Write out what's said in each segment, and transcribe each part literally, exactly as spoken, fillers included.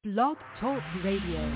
Blog Talk Radio.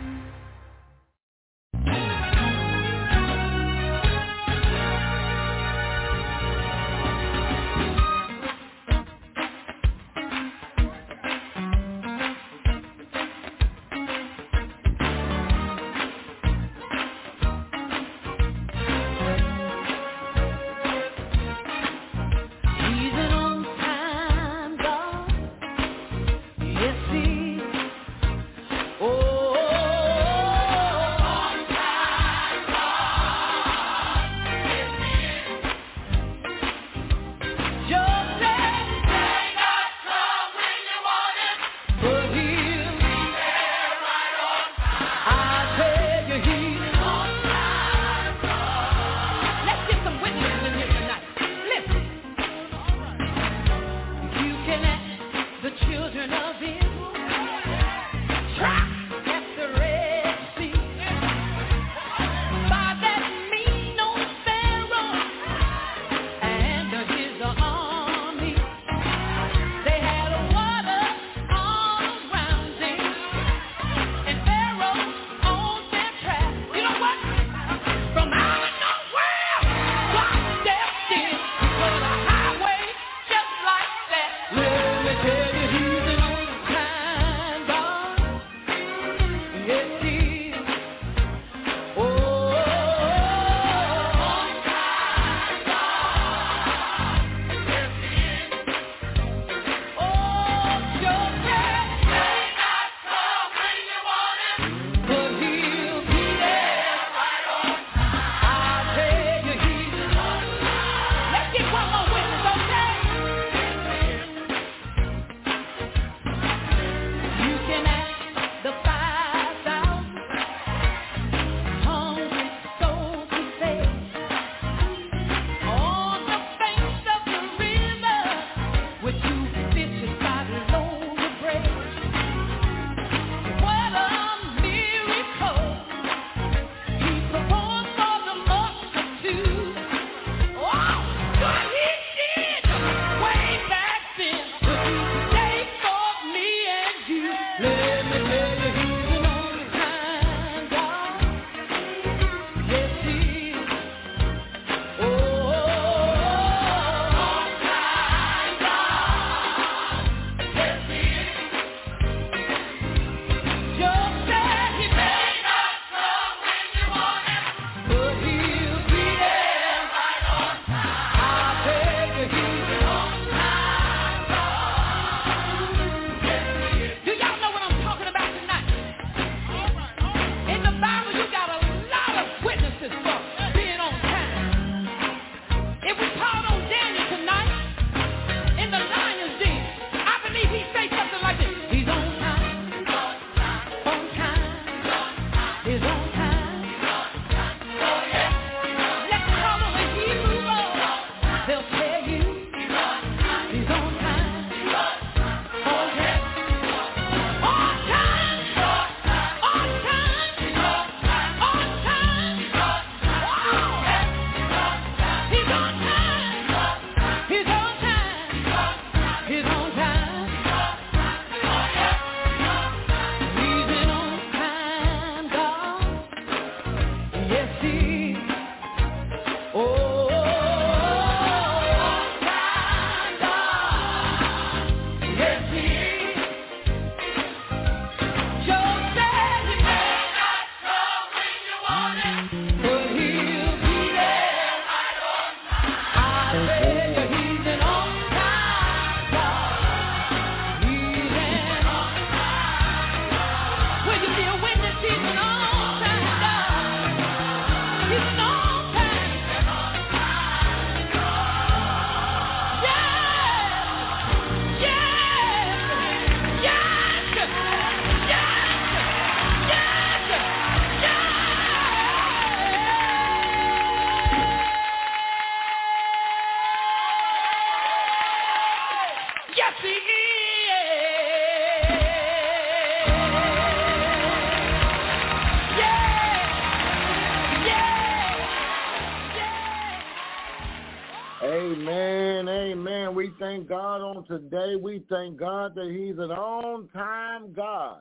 Amen, amen. We thank God on today. We thank God that he's an on-time God.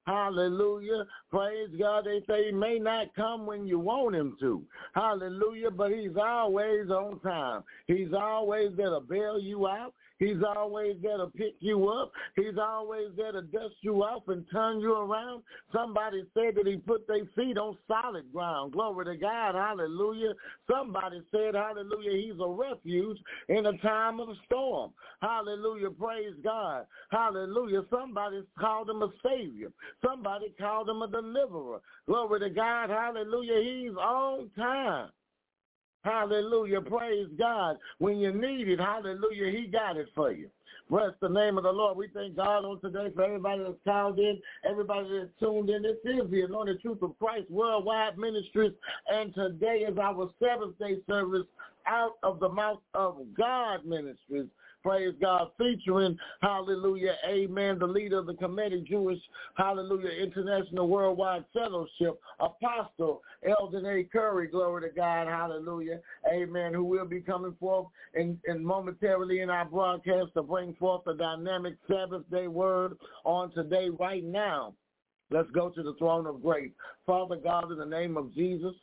Hallelujah. Praise God. They say he may not come when you want him to. Hallelujah. But he's always on time. He's always there to bail you out. He's always there to pick you up. He's always there to dust you off and turn you around. Somebody said that he put their feet on solid ground. Glory to God. Hallelujah. Somebody said, hallelujah, he's a refuge in a time of storm. Hallelujah. Praise God. Hallelujah. Somebody called him a savior. Somebody called him a deliverer. Glory to God. Hallelujah. He's on time. Hallelujah. Praise God. When you need it, hallelujah, he got it for you. Bless the name of the Lord. We thank God on today for everybody that's called in, everybody that's tuned in. This is the Anointed Truth of Christ Worldwide Ministries, and today is our seventh day service out of the mouth of God Ministries. Praise God, featuring, hallelujah, amen, the leader of the Kemetic Jewish, hallelujah, International Worldwide Fellowship, Apostle Eldon A. Curry, glory to God, hallelujah, amen, who will be coming forth in, in momentarily in our broadcast to bring forth a dynamic Sabbath day word on today right now. Let's go to the throne of grace. Father God, in the name of Jesus,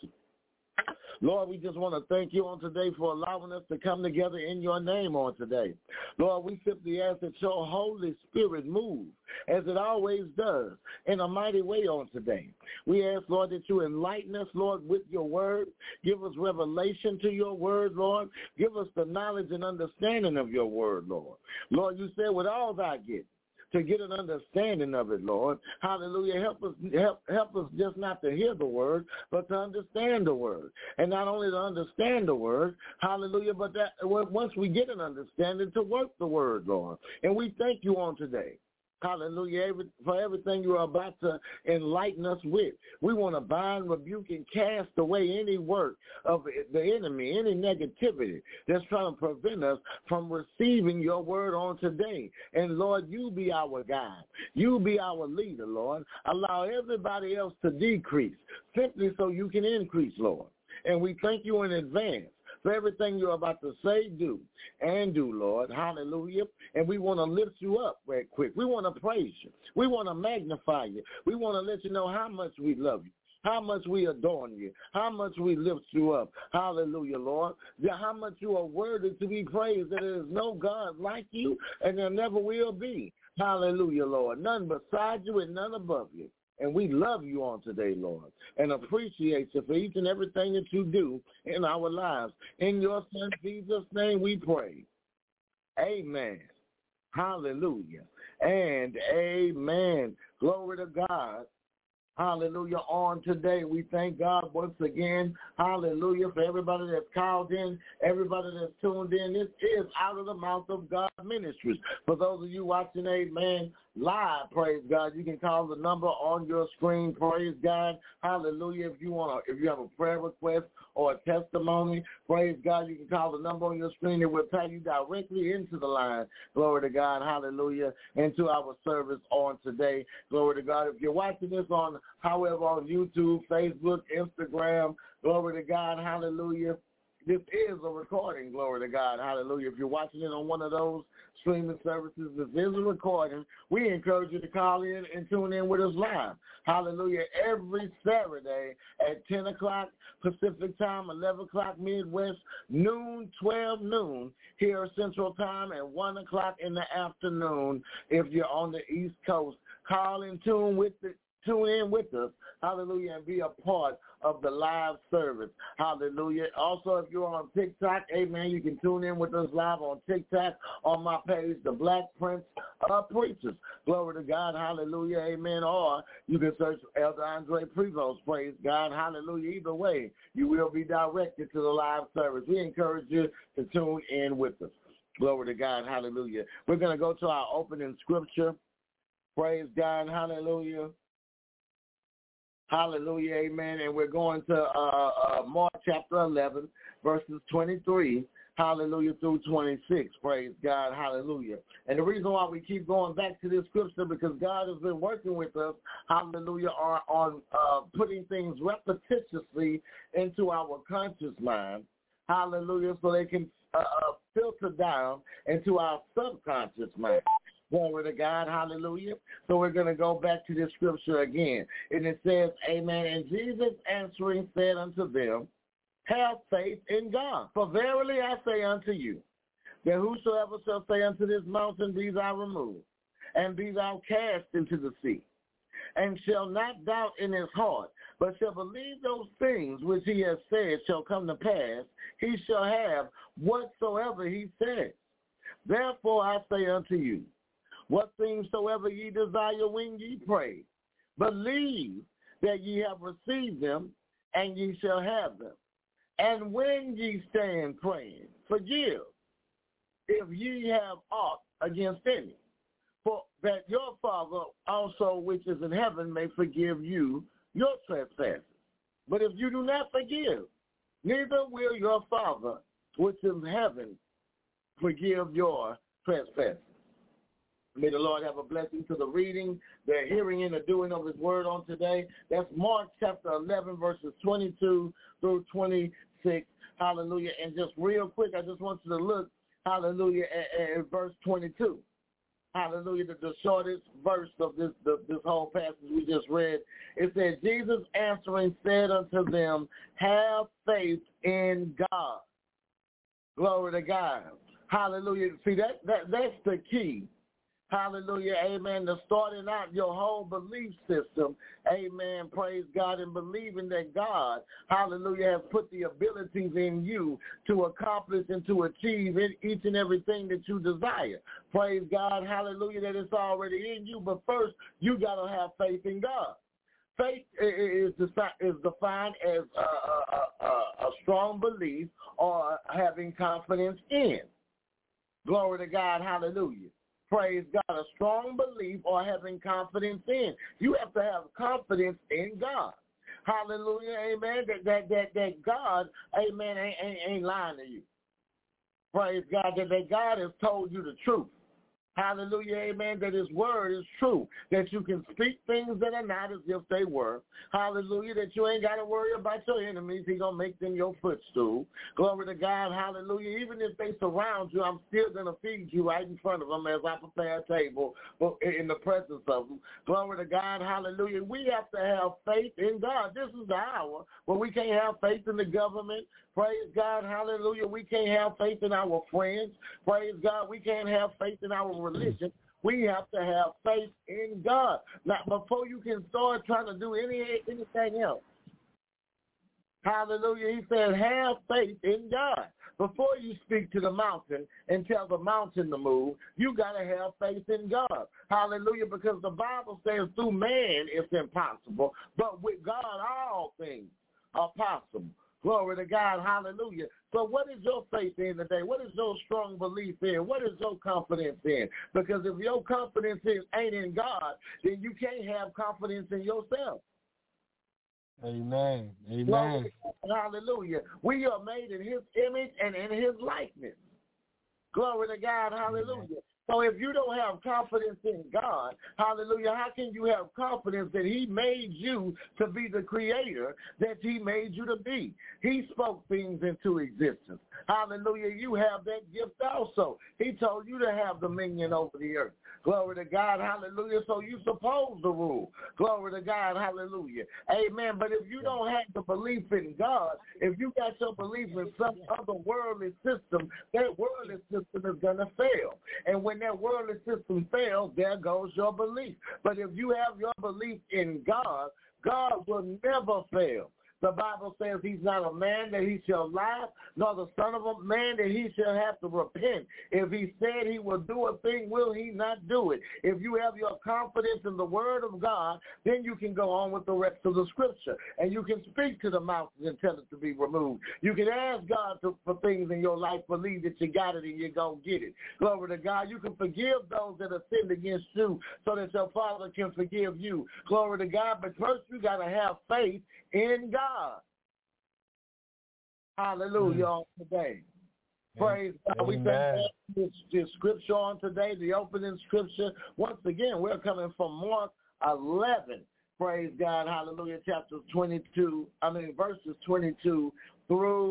Lord, we just want to thank you on today for allowing us to come together in your name on today. Lord, we simply ask that your Holy Spirit move, as it always does, in a mighty way on today. We ask, Lord, that you enlighten us, Lord, with your word. Give us revelation to your word, Lord. Give us the knowledge and understanding of your word, Lord. Lord, you said with all thy get, to get an understanding of it, Lord. Hallelujah. Help us help, help us just not to hear the word, but to understand the word. And not only to understand the word, hallelujah, but that once we get an understanding, to work the word, Lord. And we thank you on today. Hallelujah, every, for everything you are about to enlighten us with. We want to bind, rebuke, and cast away any work of the enemy, any negativity that's trying to prevent us from receiving your word on today. And, Lord, you be our guide. You be our leader, Lord. Allow everybody else to decrease simply so you can increase, Lord. And we thank you in advance for everything you're about to say, do, and do, Lord. Hallelujah. And we want to lift you up right quick. We want to praise you. We want to magnify you. We want to let you know how much we love you, how much we adorn you, how much we lift you up. Hallelujah, Lord. How much you are worthy to be praised, that there is no God like you, and there never will be. Hallelujah, Lord. None beside you and none above you. And we love you on today, Lord, and appreciate you for each and everything that you do in our lives. In your Son Jesus' name we pray. Amen. Hallelujah. And amen. Glory to God. Hallelujah. On today, we thank God once again. Hallelujah. For everybody that's called in, everybody that's tuned in. This is Out of the Mouth of God Ministries. For those of you watching, amen, live, praise God, you can call the number on your screen, praise God. Hallelujah. If you want to, if you have a prayer request or a testimony, praise God, you can call the number on your screen. It will tie you directly into the line. Glory to God. Hallelujah. Into our service on today. Glory to God. If you're watching this on, however, on YouTube, Facebook, Instagram, glory to God. Hallelujah. This is a recording, glory to God, hallelujah. If you're watching it on one of those streaming services, this is a recording. We encourage you to call in and tune in with us live, hallelujah, every Saturday at ten o'clock Pacific time, eleven o'clock Midwest, noon, twelve noon here Central Time, and one o'clock in the afternoon if you're on the East Coast. Call and tune with the Tune in with us, hallelujah, and be a part of the live service, hallelujah. Also, if you're on TikTok, amen, you can tune in with us live on TikTok on my page, The Black Prince of Preachers. Glory to God, hallelujah, amen. Or you can search Elder Andre Prevost, praise God, hallelujah. Either way, you will be directed to the live service. We encourage you to tune in with us. Glory to God, hallelujah. We're going to go to our opening scripture. Praise God, hallelujah. Hallelujah, amen. And we're going to uh, uh, Mark chapter eleven, verses twenty-three, hallelujah, through twenty-six. Praise God, hallelujah. And the reason why we keep going back to this scripture, because God has been working with us, hallelujah, on, on uh, putting things repetitiously into our conscious mind, hallelujah, so they can uh, filter down into our subconscious mind. Glory to God, hallelujah. So we're going to go back to this scripture again. And it says, amen, and Jesus answering said unto them, have faith in God. For verily I say unto you, that whosoever shall say unto this mountain, be thou removed, and be thou cast into the sea, and shall not doubt in his heart, but shall believe those things which he has said shall come to pass, he shall have whatsoever he says. Therefore I say unto you, what things soever ye desire when ye pray, believe that ye have received them, and ye shall have them. And when ye stand praying, forgive, if ye have aught against any, for that your Father also which is in heaven may forgive you your trespasses. But if you do not forgive, neither will your Father which is in heaven forgive your trespasses. May the Lord have a blessing to the reading, the hearing, and the doing of his word on today. That's Mark chapter eleven, verses twenty-two through twenty-six. Hallelujah. And just real quick, I just want you to look, hallelujah, at, at verse twenty-two. Hallelujah, the, the shortest verse of this the, this whole passage we just read. It says, Jesus answering said unto them, have faith in God. Glory to God. Hallelujah. See, that, that that's the key. Hallelujah, amen, to starting out your whole belief system, amen, praise God, and believing that God, hallelujah, has put the abilities in you to accomplish and to achieve in each and everything that you desire. Praise God, hallelujah, that it's already in you, but first, you got to have faith in God. Faith is defined as a, a, a, a strong belief or having confidence in. Glory to God, hallelujah. Praise God, a strong belief or having confidence in. You have to have confidence in God. Hallelujah, amen, that that that, that God, amen, ain't, ain't, ain't lying to you. Praise God, that, that God has told you the truth. Hallelujah, amen, that his word is true, that you can speak things that are not as if they were. Hallelujah, that you ain't got to worry about your enemies. He's going to make them your footstool. Glory to God, hallelujah. Even if they surround you, I'm still going to feed you right in front of them as I prepare a table in the presence of them. Glory to God, hallelujah. We have to have faith in God. This is the hour where we can't have faith in the government. Praise God, hallelujah. We can't have faith in our friends. Praise God, we can't have faith in our religion. We have to have faith in God. Now, before you can start trying to do any anything else, hallelujah, he said, have faith in God. Before you speak to the mountain and tell the mountain to move, you got to have faith in God. Hallelujah, because the Bible says through man it's impossible, but with God all things are possible. Glory to God, hallelujah. So what is your faith in today? What is your strong belief in? What is your confidence in? Because if your confidence is, ain't in God, then you can't have confidence in yourself. Amen. Amen. Glory to God, hallelujah. We are made in his image and in his likeness. Glory to God, hallelujah. Amen. So if you don't have confidence in God, hallelujah, how can you have confidence that he made you to be the creator that he made you to be? He spoke things into existence. Hallelujah, you have that gift also. He told you to have dominion over the earth. Glory to God, hallelujah. So you're supposed to rule. Glory to God, hallelujah. Amen. But if you don't have the belief in God, if you got your belief in some other worldly system, that worldly system is going to fail. And when that worldly system fails, there goes your belief. But if you have your belief in God, God will never fail. The Bible says he's not a man that he shall lie, nor the son of a man that he shall have to repent. If he said he will do a thing, will he not do it? If you have your confidence in the word of God, then you can go on with the rest of the scripture. And you can speak to the mountains and tell it to be removed. You can ask God to, for things in your life, believe that you got it and you're going to get it. Glory to God. You can forgive those that have sinned against you so that your Father can forgive you. Glory to God. But first you got to have faith in God. Hallelujah on today. Praise God. We thank God for this, this scripture on today, the opening scripture. Once again, we're coming from Mark eleven. Praise God. Hallelujah. Chapter twenty-two, I mean verses twenty-two through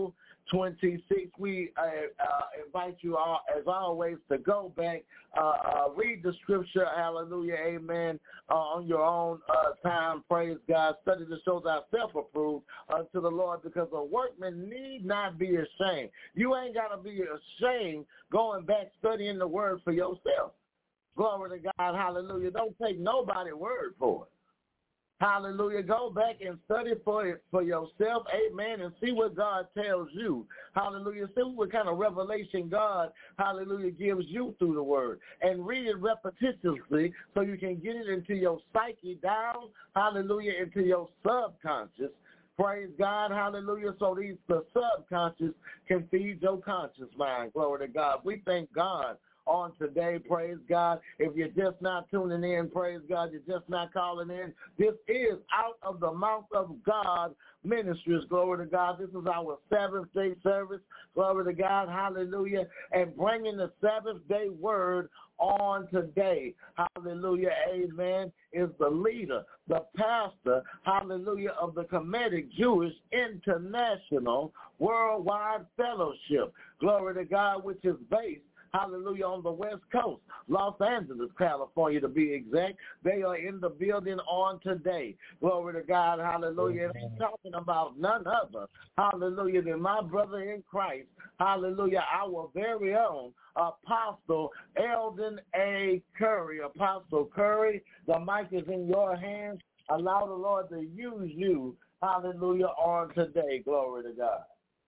twenty-six. We uh, uh, invite you all, as always, to go back, uh, uh, read the scripture, hallelujah, amen, uh, on your own uh, time, praise God. Study to show thyself approved unto the Lord, because a workman need not be ashamed. You ain't got to be ashamed going back studying the word for yourself. Glory to God, hallelujah. Don't take nobody's word for it. Hallelujah. Go back and study for it for yourself, amen, and see what God tells you. Hallelujah. See what kind of revelation God, hallelujah, gives you through the word. And read it repetitively so you can get it into your psyche down, hallelujah, into your subconscious. Praise God, hallelujah, so these the subconscious can feed your conscious mind. Glory to God. We thank God on today, praise God. If you're just not tuning in, praise God, you're just not calling in, this is Out of the Mouth of God Ministries, glory to God. This is our seventh day service, glory to God, hallelujah, and bringing the seventh day word on today, hallelujah, amen, is the leader, the pastor, hallelujah, of the Kemetic Jewish International Worldwide Fellowship, glory to God, which is based, hallelujah, on the West Coast, Los Angeles, California, to be exact. They are in the building on today. Glory to God, hallelujah. And he's talking about none other, hallelujah, than my brother in Christ, hallelujah, our very own Apostle Eldon A. Curry. Apostle Curry, the mic is in your hands. Allow the Lord to use you, hallelujah, on today. Glory to God.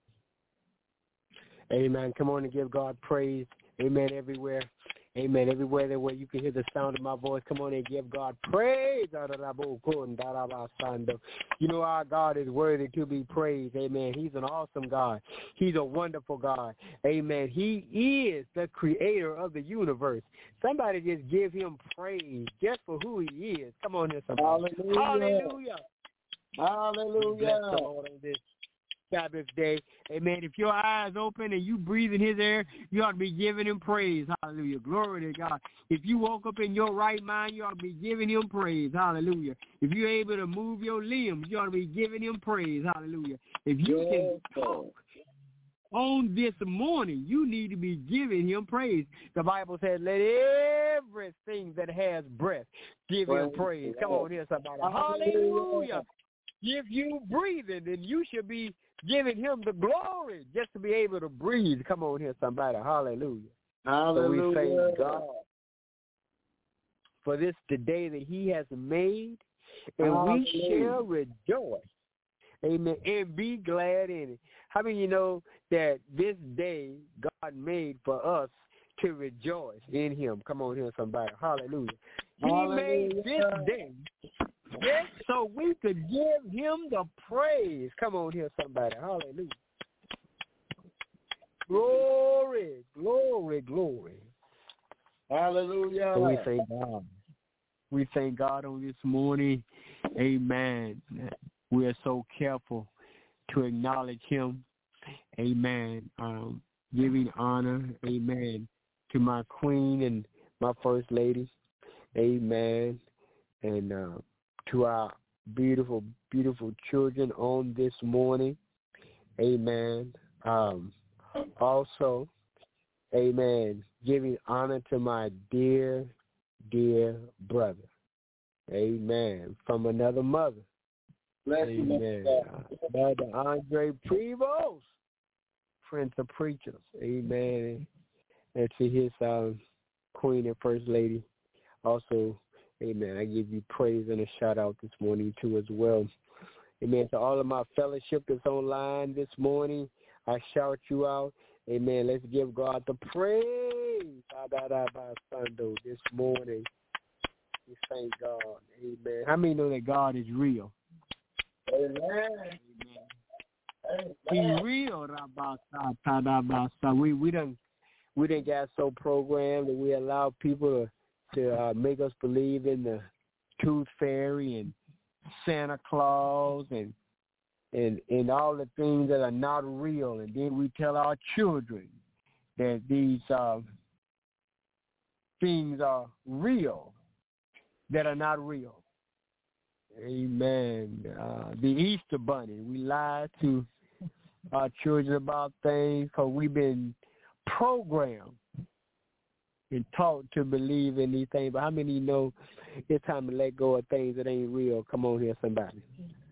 Amen. Come on and give God praise. Amen. Everywhere. Amen. Everywhere that where you can hear the sound of my voice, come on and give God praise. You know our God is worthy to be praised. Amen. He's an awesome God. He's a wonderful God. Amen. He is the creator of the universe. Somebody just give him praise just for who he is. Come on here, somebody. Hallelujah. Hallelujah. Bless the Lord on this Sabbath day. Amen. If your eyes open and you breathe in his air, you ought to be giving him praise. Hallelujah. Glory to God. If you woke up in your right mind, you ought to be giving him praise. Hallelujah. If you're able to move your limbs, you ought to be giving him praise. Hallelujah. If you can talk on this morning, you need to be giving him praise. The Bible says, let everything that has breath give him praise. Come on here, somebody. Hallelujah. If you breathing, then you should be giving him the glory just to be able to breathe. Come on here, somebody. Hallelujah. Hallelujah. So we thank God for this the day that he has made, and Hallelujah. We shall rejoice. Amen. And be glad in it. How many of you know that this day God made for us to rejoice in him? Come on here, somebody. Hallelujah. He Hallelujah. Made this day yes, so we could give him the praise. Come on here, somebody. Hallelujah. Glory, glory, glory. Hallelujah. So we thank God. We thank God on this morning. Amen. We are so careful to acknowledge him. Amen. Um, giving honor, amen, to my queen and my first lady. Amen. And uh, to our beautiful, beautiful children on this morning. Amen. Um, also, amen, giving honor to my dear, dear brother. Amen. From another mother. Bless amen. Uh, Brother Andre Prevost, Prince of Preachers. Amen. And to his um, queen and first lady. Also, amen, I give you praise and a shout-out this morning, too, as well. Amen. To all of my fellowship that's online this morning, I shout you out. Amen. Let's give God the praise this morning. We thank God. Amen. How many know that God is real? Amen. Amen. He's real. We, we done, we done got so programmed that we allow people to to uh, make us believe in the tooth fairy and Santa Claus and and and all the things that are not real, and then we tell our children that these uh, things are real that are not real. Amen. Uh, the Easter Bunny, we lie to our children about things, because we've been programmed and taught to believe in these things. But how many know it's time to let go of things that ain't real? Come on here, somebody.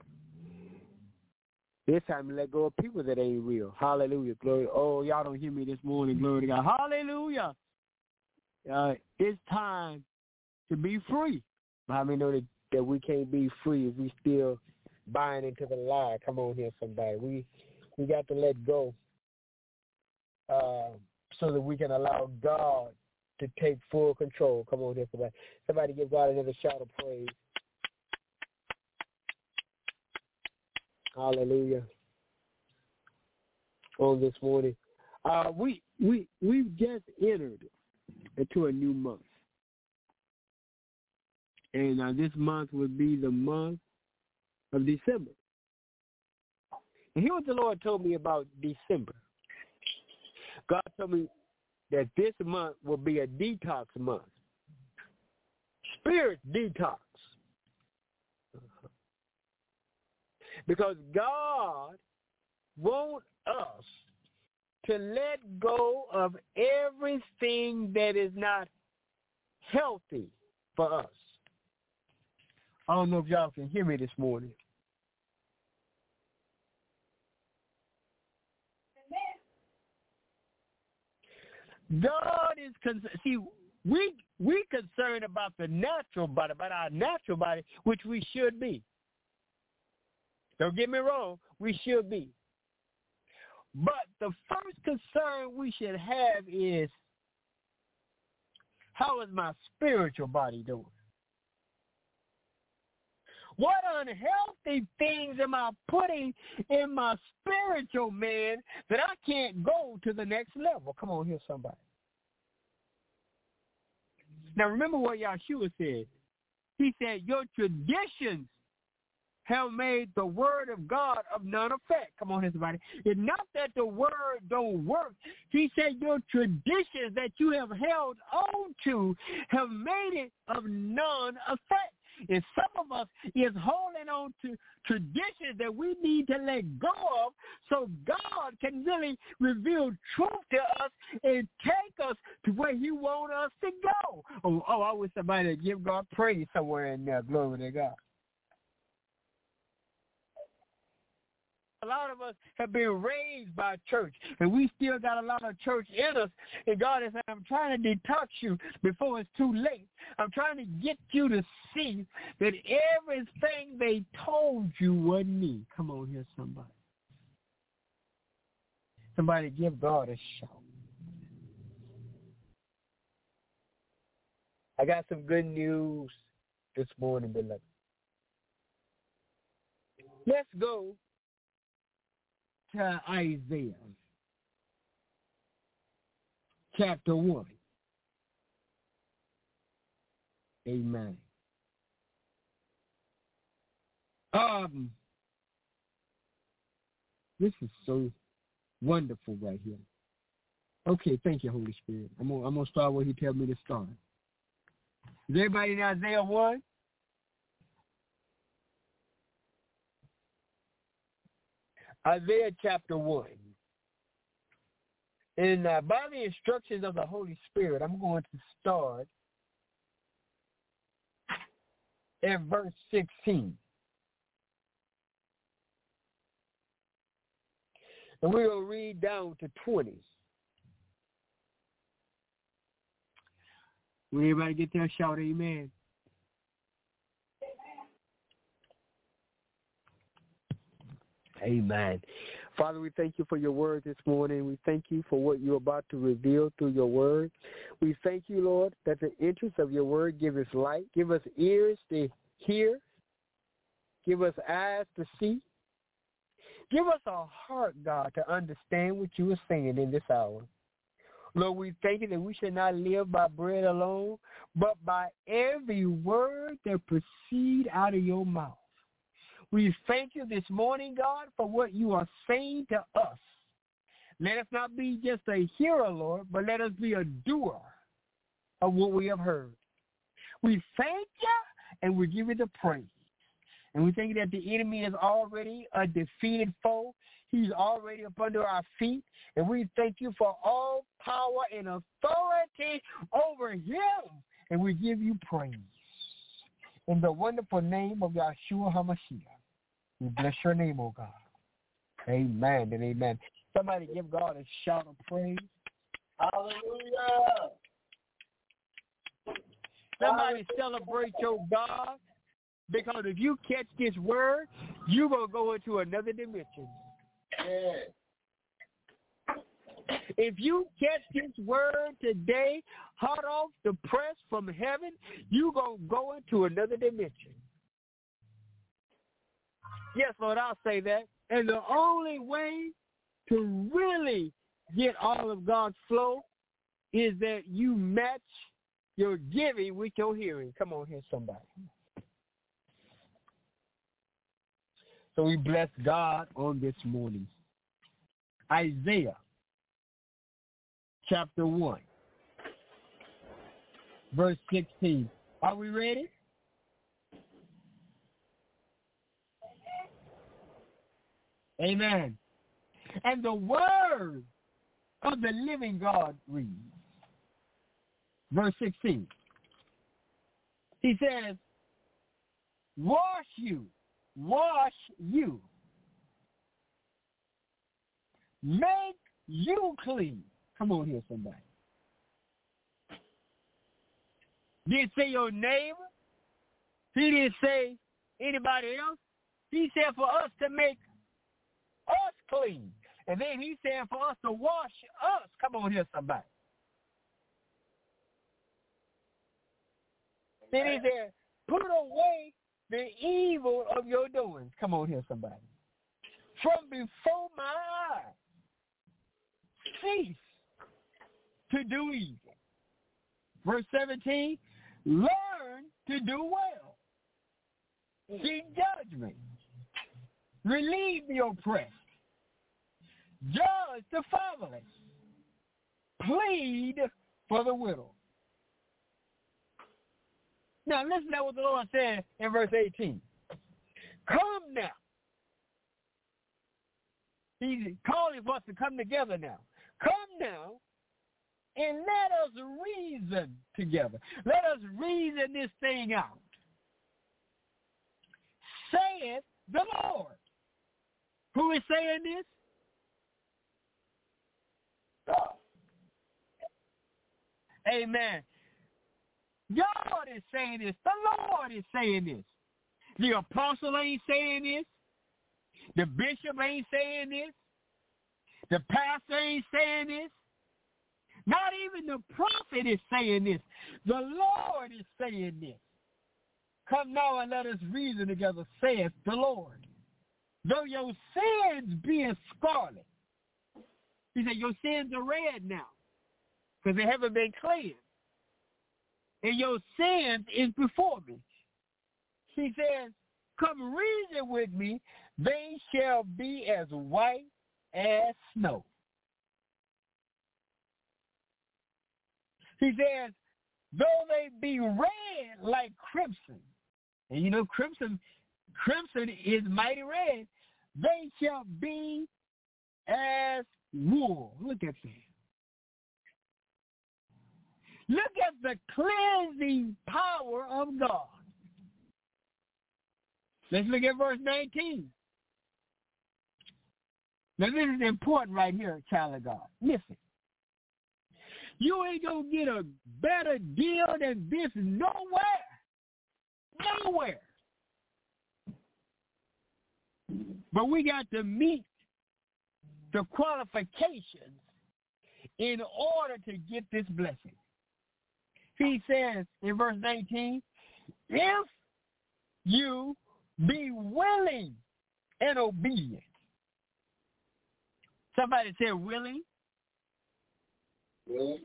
It's time to let go of people that ain't real. Hallelujah. Glory. Oh, y'all don't hear me this morning. Glory to God. Hallelujah. Uh, it's time to be free. But how many know that, that we can't be free if we still buying into the lie? Come on here, somebody. We we got to let go uh, so that we can allow God to take full control. Come on here, somebody. Somebody give God another shout of praise. Hallelujah. On this morning. Uh, we, we, we've just entered into a new month. And uh, this month would be the month of December. And here's what the Lord told me about December. God told me that this month will be a detox month. Spirit detox. Because God wants us to let go of everything that is not healthy for us. I don't know if y'all can hear me this morning. God is concerned. See, we we concerned about the natural body, about our natural body, which we should be. Don't get me wrong, we should be. But the first concern we should have is, how is my spiritual body doing? What unhealthy things am I putting in my spiritual man that I can't go to the next level? Come on here, somebody. Now remember what Yahshua said. He said, your traditions have made the word of God of none effect. Come on here, somebody. It's not that the word don't work. He said your traditions that you have held on to have made it of none effect. And some of us is holding on to traditions that we need to let go of so God can really reveal truth to us and take us to where he wants us to go. Oh, oh, I wish somebody would give God praise somewhere in there. Glory to God. A lot of us have been raised by church, and we still got a lot of church in us. And God is saying, I'm trying to detox you before it's too late. I'm trying to get you to see that everything they told you wasn't me. Come on here, somebody. Somebody give God a shout. I got some good news this morning, beloved. Let's go to Isaiah chapter one. Amen. Um, this is so wonderful right here. Okay, thank you, Holy Spirit. I'm gonna, I'm gonna start where he tells me to start. Is everybody in Isaiah one? Isaiah chapter one. And uh, by the instructions of the Holy Spirit, I'm going to start at verse sixteen. And we're going to read down to twenty. Will everybody get there? Shout amen. Amen. Father, we thank you for your word this morning. We thank you for what you're about to reveal through your word. We thank you, Lord, that the interest of your word give us light, give us ears to hear, give us eyes to see. Give us a heart, God, to understand what you are saying in this hour. Lord, we thank you that we should not live by bread alone, but by every word that proceeds out of your mouth. We thank you this morning, God, for what you are saying to us. Let us not be just a hearer, Lord, but let us be a doer of what we have heard. We thank you, and we give you the praise. And we think that the enemy is already a defeated foe. He's already up under our feet. And we thank you for all power and authority over him. And we give you praise. In the wonderful name of Yahshua HaMashiach, we bless your name, oh God. Amen and amen. Somebody give God a shout of praise. Hallelujah. Somebody celebrate your God, because if you catch this word, you're going to go into another dimension. Yeah. If you catch this word today, hot off the press from heaven, you're going to go into another dimension. Yes, Lord, I'll say that. And the only way to really get all of God's flow is that you match your giving with your hearing. Come on here, somebody. So we bless God on this morning. Isaiah chapter one, verse sixteen. Are we ready? Amen. And the word of the living God reads, verse sixteen. He says, wash you, wash you, make you clean. Come on here, somebody. Didn't say your neighbor. He didn't say anybody else. He said for us to make us clean. And then he said for us to wash us. Come on here, somebody. Then he said, put away the evil of your doings. Come on here, somebody. From before my eyes, cease to do evil. Verse seventeen, learn to do well. Seek judgment. Relieve the oppressed. Judge the fatherless. Plead for the widow. Now listen to what the Lord said in verse eighteen. Come now. He's calling for us to come together now. Come now and let us reason together. Let us reason this thing out. Saith the Lord. Who is saying this? God. Amen. God is saying this. The Lord is saying this. The apostle ain't saying this. The bishop ain't saying this. The pastor ain't saying this. Not even the prophet is saying this. The Lord is saying this. Come now and let us reason together, saith the Lord. Though your sins be as scarlet. He said, your sins are red now because they haven't been cleansed. And your sins is before me. He says, come reason with me, they shall be as white as snow. He says, though they be red like crimson, and you know crimson, crimson is mighty red, they shall be as wool. Look at that. Look at the cleansing power of God. Let's look at verse nineteen. Now this is important right here, child of God. Listen. You ain't going to get a better deal than this nowhere. Nowhere. But we got to meet the qualifications in order to get this blessing. He says in verse nineteen, if you be willing and obedient. Somebody said willing. Willing.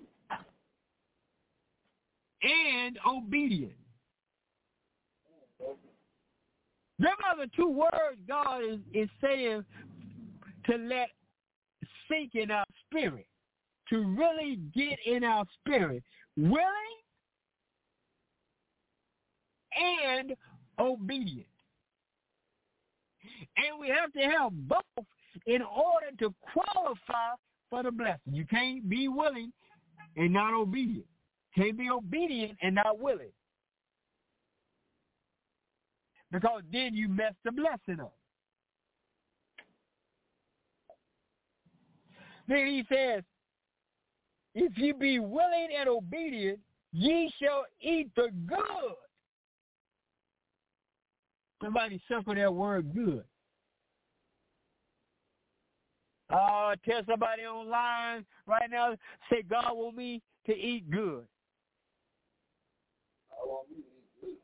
And obedient. Them are the two words God is, is saying to let sink in our spirit, to really get in our spirit. Willing and obedient. And we have to have both in order to qualify for the blessing. You can't be willing and not obedient. Can't be obedient and not willing. Because then you mess the blessing up. Then he says, if you be willing and obedient, ye shall eat the good. Somebody circle that word good. Uh, tell somebody online right now, say, God want me to eat good. I want me to eat good.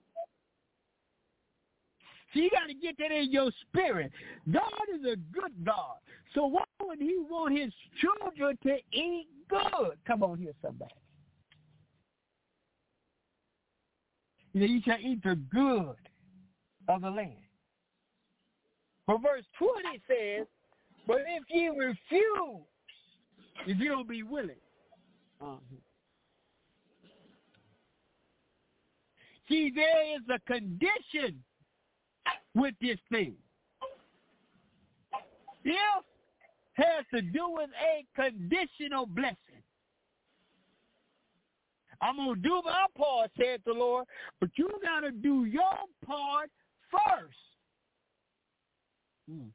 So you got to get that in your spirit. God is a good God. So why would he want his children to eat good? Come on here, somebody. You know, you shall eat the good of the land. But verse twenty says, but if ye refuse, if you don't be willing, uh-huh. See, there is a condition with this thing. If has to do with a conditional blessing. I'm going to do my part, said the Lord, but you got to do your part first. Hmm.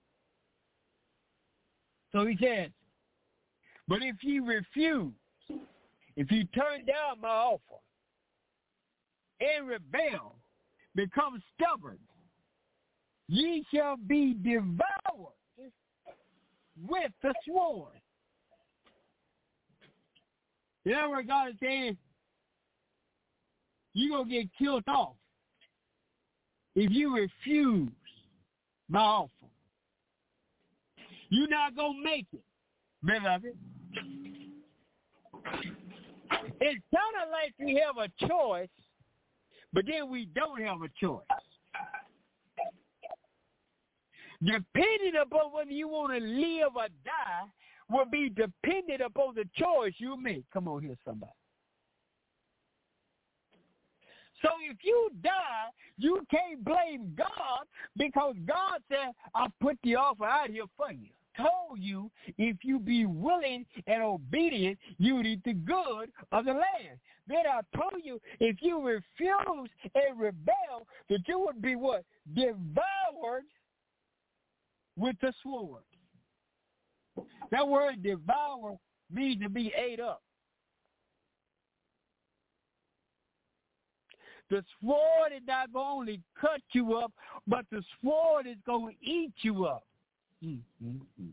So he says, but if ye refuse, if you turn down my offer and rebel, become stubborn, ye shall be devoured with the sword. You know where God is saying, you're going to get killed off if you refuse my offer. You're not going to make it, beloved. It's kind of like we have a choice, but then we don't have a choice. Depending upon whether you want to live or die will be dependent upon the choice you make. Come on here, somebody. So if you die, you can't blame God because God said, I put the offer out here for you. Told you if you be willing and obedient, you would eat the good of the land. Then I told you if you refuse and rebel, that you would be what? Devoured with the sword. That word devour means to be ate up. The sword is not going to only cut you up, but the sword is going to eat you up. Mm-hmm.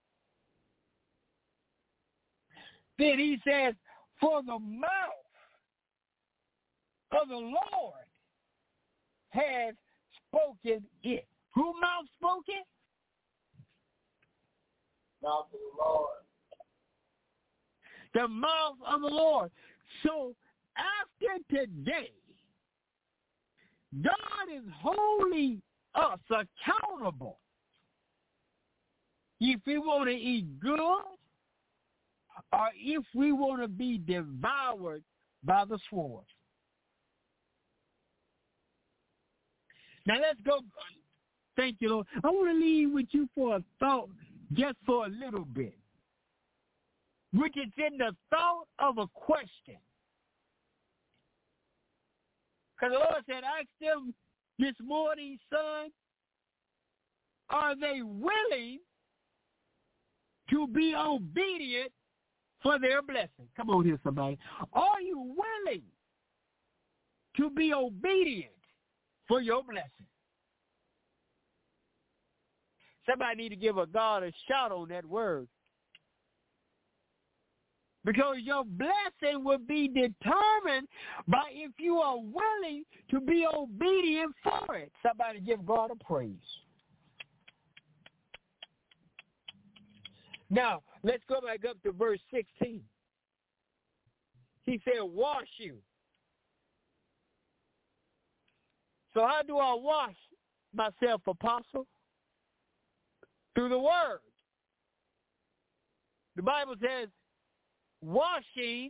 Then he says, for the mouth of the Lord has spoken it. Who mouth spoke it? Mouth of the Lord. The mouth of the Lord. So after today, God is holding us accountable if we want to eat good or if we want to be devoured by the sword. Now let's go. Thank you, Lord. I want to leave with you for a thought, just for a little bit, which is in the thought of a question. Because the Lord said, ask them this morning, son, are they willing to be obedient for their blessing? Come on here, somebody. Are you willing to be obedient for your blessing? Somebody need to give a God a shout on that word. Because your blessing will be determined by if you are willing to be obedient for it. Somebody give God a praise. Now, let's go back up to verse sixteen. He said, wash you. So how do I wash myself, apostle? Through the word. The Bible says, washing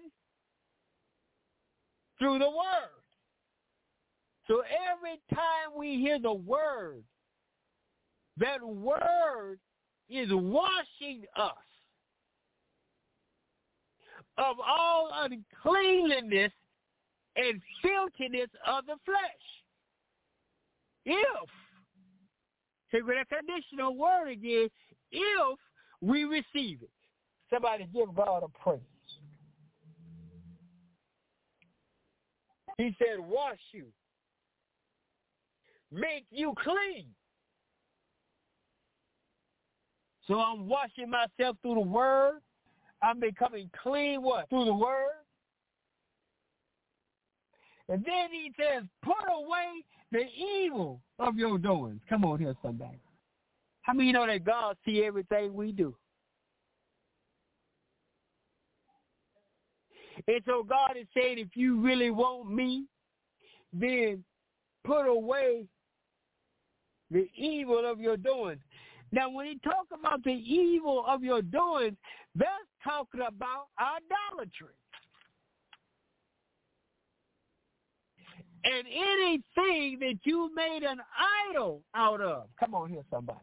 through the word. So every time we hear the word, that word is washing us of all uncleanliness and filthiness of the flesh. If, take that conditional word again, if we receive it. Somebody give God a praise. He said, wash you, make you clean. So I'm washing myself through the word. I'm becoming clean, what? Through the word. And then he says, put away the evil of your doings. Come on here, somebody. How many of you know that God see everything we do? And so God is saying, if you really want me, then put away the evil of your doings. Now, when he talks about the evil of your doings, that's talking about idolatry. And anything that you made an idol out of. Come on here, somebody.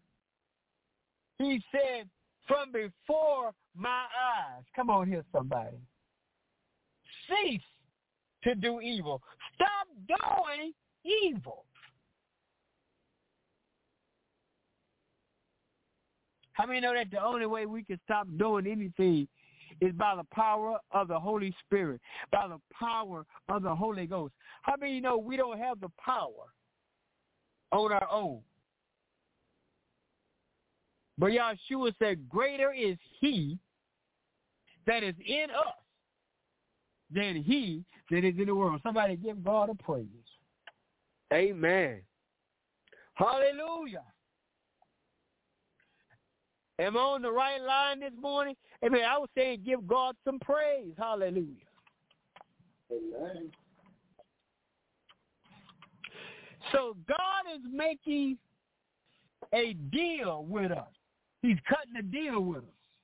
He said, from before my eyes. Come on here, somebody. Cease to do evil. Stop doing evil. How many know that the only way we can stop doing anything is by the power of the Holy Spirit, by the power of the Holy Ghost? How many know we don't have the power on our own? But Yahshua said, greater is he that is in us than he that is in the world. Somebody give God a praise. Amen. Hallelujah. Am I on the right line this morning? Amen. I was saying give God some praise. Hallelujah. Amen. So God is making a deal with us. He's cutting a deal with us.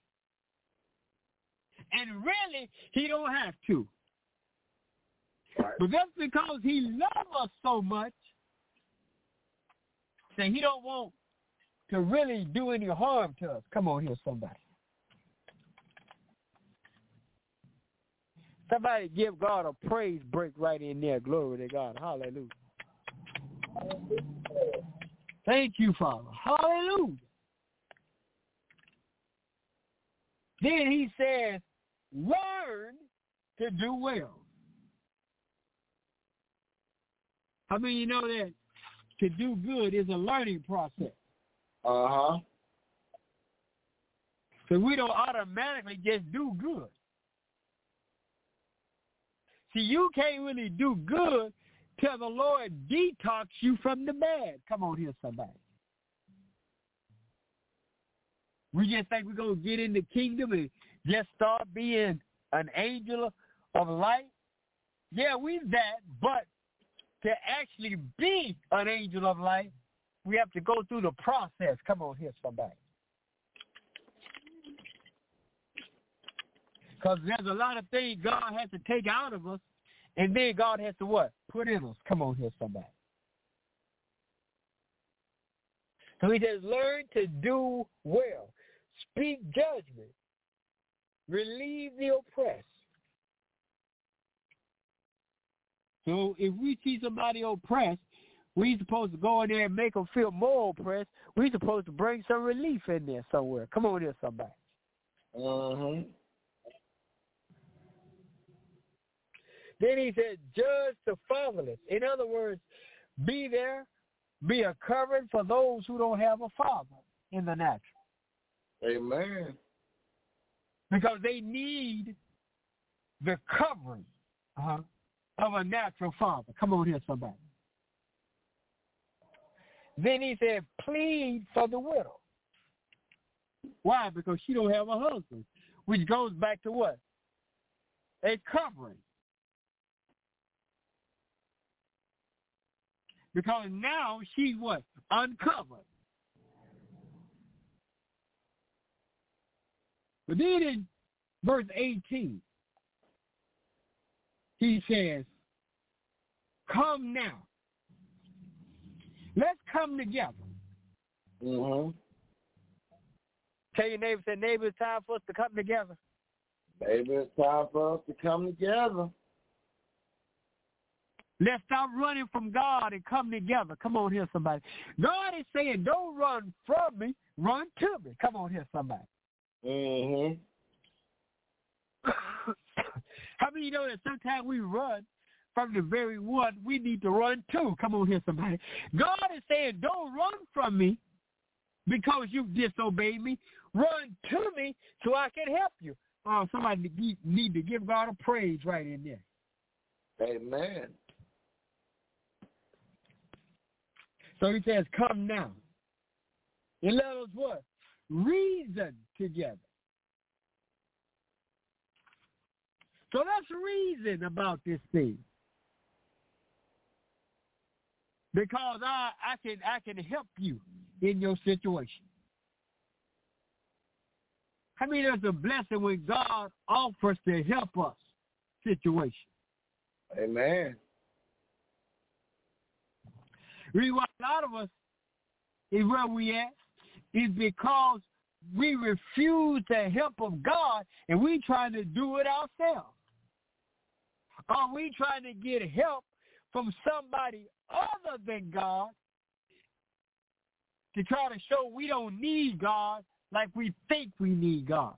And really, he don't have to. Right. But that's because he loves us so much that he don't want to really do any harm to us. Come on here, somebody. Somebody give God a praise break right in there. Glory to God. Hallelujah. Thank you, Father. Hallelujah. Then he says, learn to do well. I mean, you know that to do good is a learning process. Uh-huh. So we don't automatically just do good. See, you can't really do good till the Lord detox you from the bad. Come on here, somebody. We just think we're going to get in the kingdom and just start being an angel of light. Yeah, we're that, but to actually be an angel of light, we have to go through the process. Come on here, somebody. Because there's a lot of things God has to take out of us, and then God has to what? Put in us. Come on here, somebody. So he says, learn to do well. Speak judgment. Relieve the oppressed. So if we see somebody oppressed, we're supposed to go in there and make them feel more oppressed. We're supposed to bring some relief in there somewhere. Come on here, somebody. Uh-huh. Then he said, judge the fatherless. In other words, be there, be a covering for those who don't have a father in the natural. Amen. Because they need the covering uh-huh, of a natural father. Come on here, somebody. Then he said, plead for the widow. Why? Because she don't have a husband, which goes back to what? A covering. Because now she's what? Uncovered. But then in verse eighteen, he says, come now. Let's come together Mm-hmm. Tell your neighbor, say, neighbor, it's time for us to come together. Baby, it's time for us to come together. Let's stop running from God and come together. Come on here, somebody. God is saying, don't run from me, run to me. Come on here, somebody. Mm-hmm. How many you know that sometimes we run from the very one we need to run to? Come on here, somebody. God is saying, don't run from me because you disobeyed me. Run to me so I can help you. Oh, somebody need to give God a praise right in there. Amen. So he says, come now. And let us what? Reason together. So let's reason about this thing. Because I, I can I can help you in your situation. I mean, there's a blessing when God offers to help us situation. Amen. Reason why a lot of us is where we at is because we refuse the help of God and we trying to do it ourselves. Or we trying to get help from somebody other than God to try to show we don't need God like we think we need God.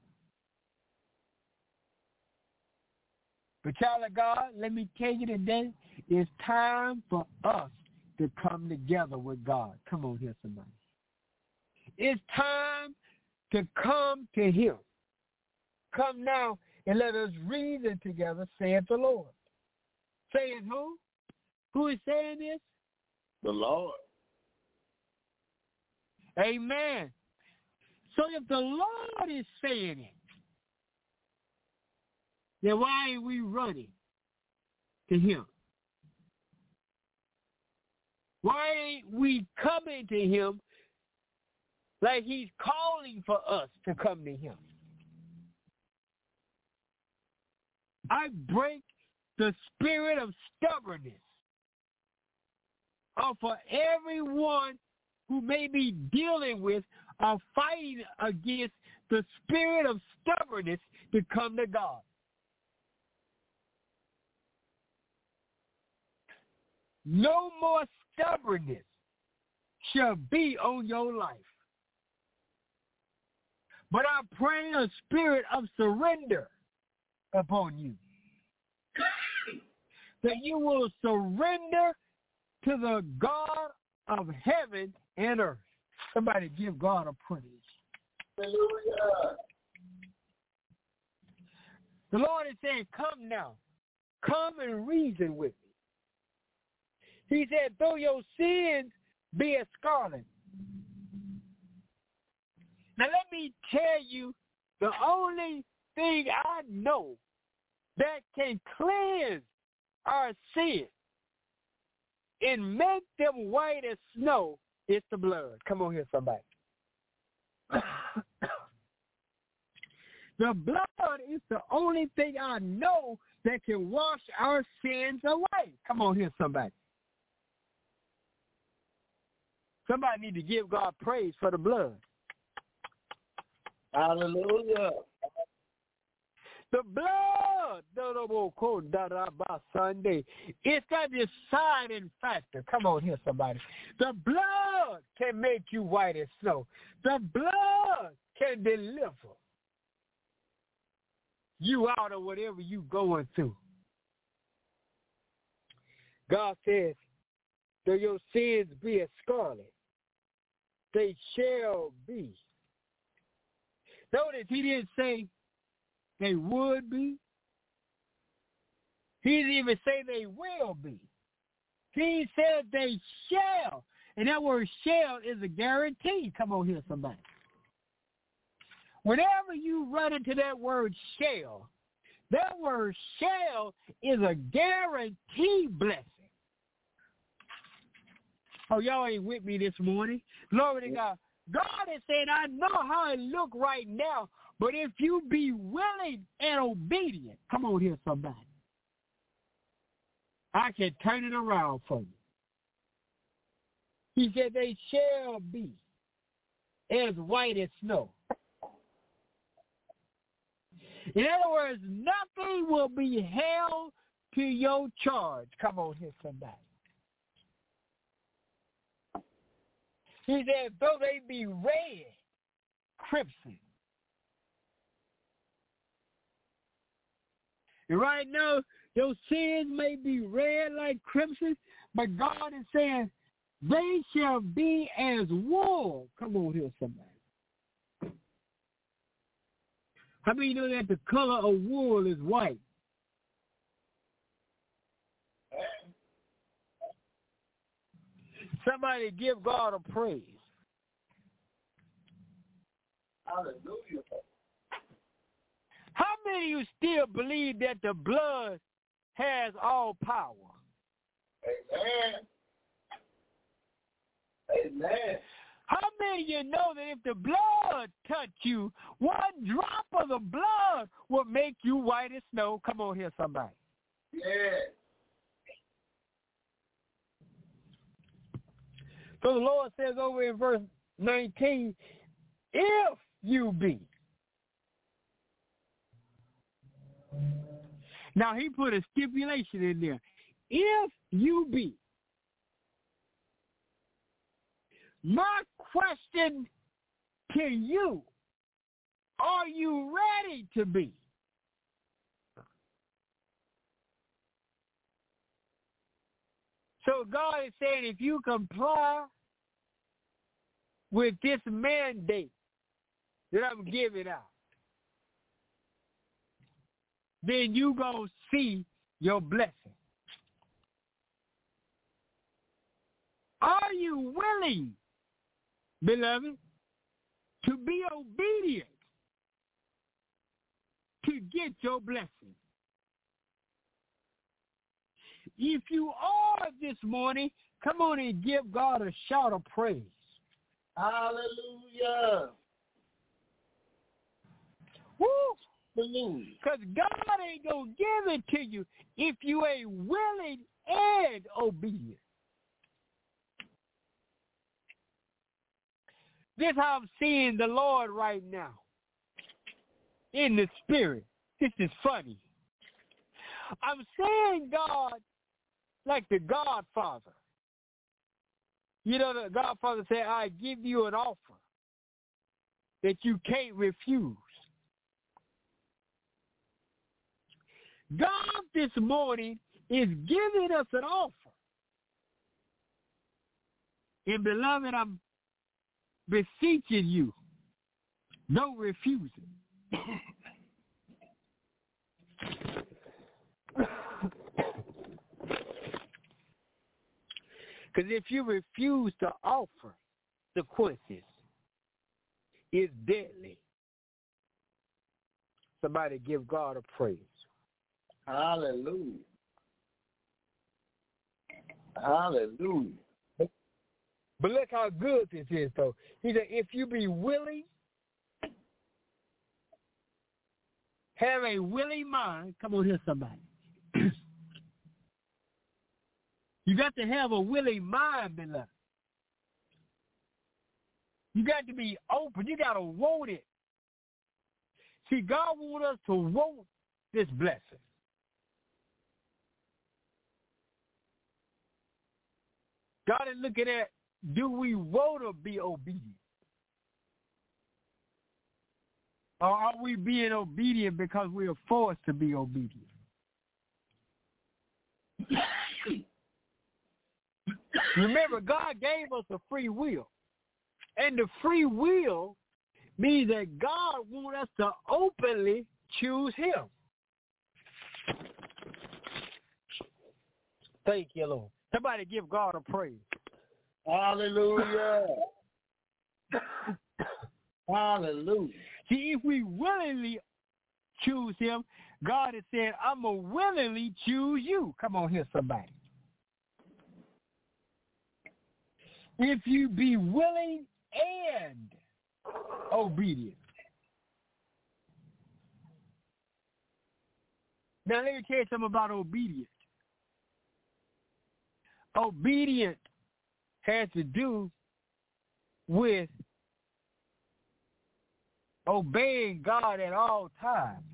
But child of God, let me tell you today, it's time for us to come together with God. Come on here, somebody. It's time to come to him. Come now and let us reason together, saith the Lord. Saying who? Who is saying this? The Lord. Amen. So if the Lord is saying it, then why ain't we running to him? Why ain't we coming to him like he's calling for us to come to him? I break the spirit of stubbornness off for everyone who may be dealing with or fighting against the spirit of stubbornness to come to God. No more stubbornness shall be on your life. But I pray a spirit of surrender upon you. That you will surrender to the God of heaven and earth. Somebody give God a praise. Hallelujah. The Lord is saying, come now. Come and reason with me. He said, though your sins be as scarlet. Now let me tell you, the only thing I know that can cleanse our sin and make them white as snow is the blood. Come on here, somebody. The blood is the only thing I know that can wash our sins away. Come on here, somebody. Somebody need to give God praise for the blood. Hallelujah. The blood, Sunday, it's got this deciding factor. Come on here, somebody. The blood can make you white as snow. The blood can deliver you out of whatever you going through. God says, though your sins be as scarlet, they shall be. Notice he didn't say they would be. He didn't even say they will be. He said they shall. And that word shall is a guarantee. Come on here, somebody. Whenever you run into that word shall, that word shall is a guarantee blessing. Oh, y'all ain't with me this morning. Glory to God. God is saying, I know how it look right now, but if you be willing and obedient, come on here, somebody, I can turn it around for you. He said, they shall be as white as snow. In other words, nothing will be held to your charge. Come on here, somebody. He said, though they be red, crimson. And right now, your sins may be red like crimson, but God is saying, they shall be as wool. Come on here, somebody. How many know that the color of wool is white? Somebody give God a praise. Hallelujah. How many of you still believe that the blood has all power? Amen. Amen. How many of you know that if the blood touched you, one drop of the blood will make you white as snow? Come on here, somebody. Yeah. So the Lord says over in verse nineteen, if you be. Now he put a stipulation in there. If you be. My question to you, are you ready to be? So God is saying if you comply with this mandate that I'm giving out, then you going to see your blessing. Are you willing, beloved, to be obedient to get your blessing? If you are this morning, come on and give God a shout of praise. Hallelujah. Woo! Hallelujah. Because God ain't going to give it to you if you ain't willing and obedient. This is how I'm seeing the Lord right now. In the spirit. This is funny. I'm seeing God like the Godfather. You know, the Godfather said, I give you an offer that you can't refuse. God this morning is giving us an offer. And beloved, I'm beseeching you, don't refuse it. Because if you refuse to offer, the consequences is deadly. Somebody give God a praise. Hallelujah. Hallelujah. But look how good this is, though. He said, if you be willing, have a willing mind. Come on here, somebody. You got to have a willing mind, beloved. You got to be open. You got to want it. See, God wants us to want this blessing. God is looking at, do we want to be obedient? Or are we being obedient because we are forced to be obedient? Remember, God gave us a free will. And the free will means that God wants us to openly choose him. Thank you, Lord. Somebody give God a praise. Hallelujah. Hallelujah. See, if we willingly choose him, God has said, I'm going to willingly choose you. Come on here, somebody. If you be willing and obedient. Now, let me tell you something about obedience. Obedience has to do with obeying God at all times.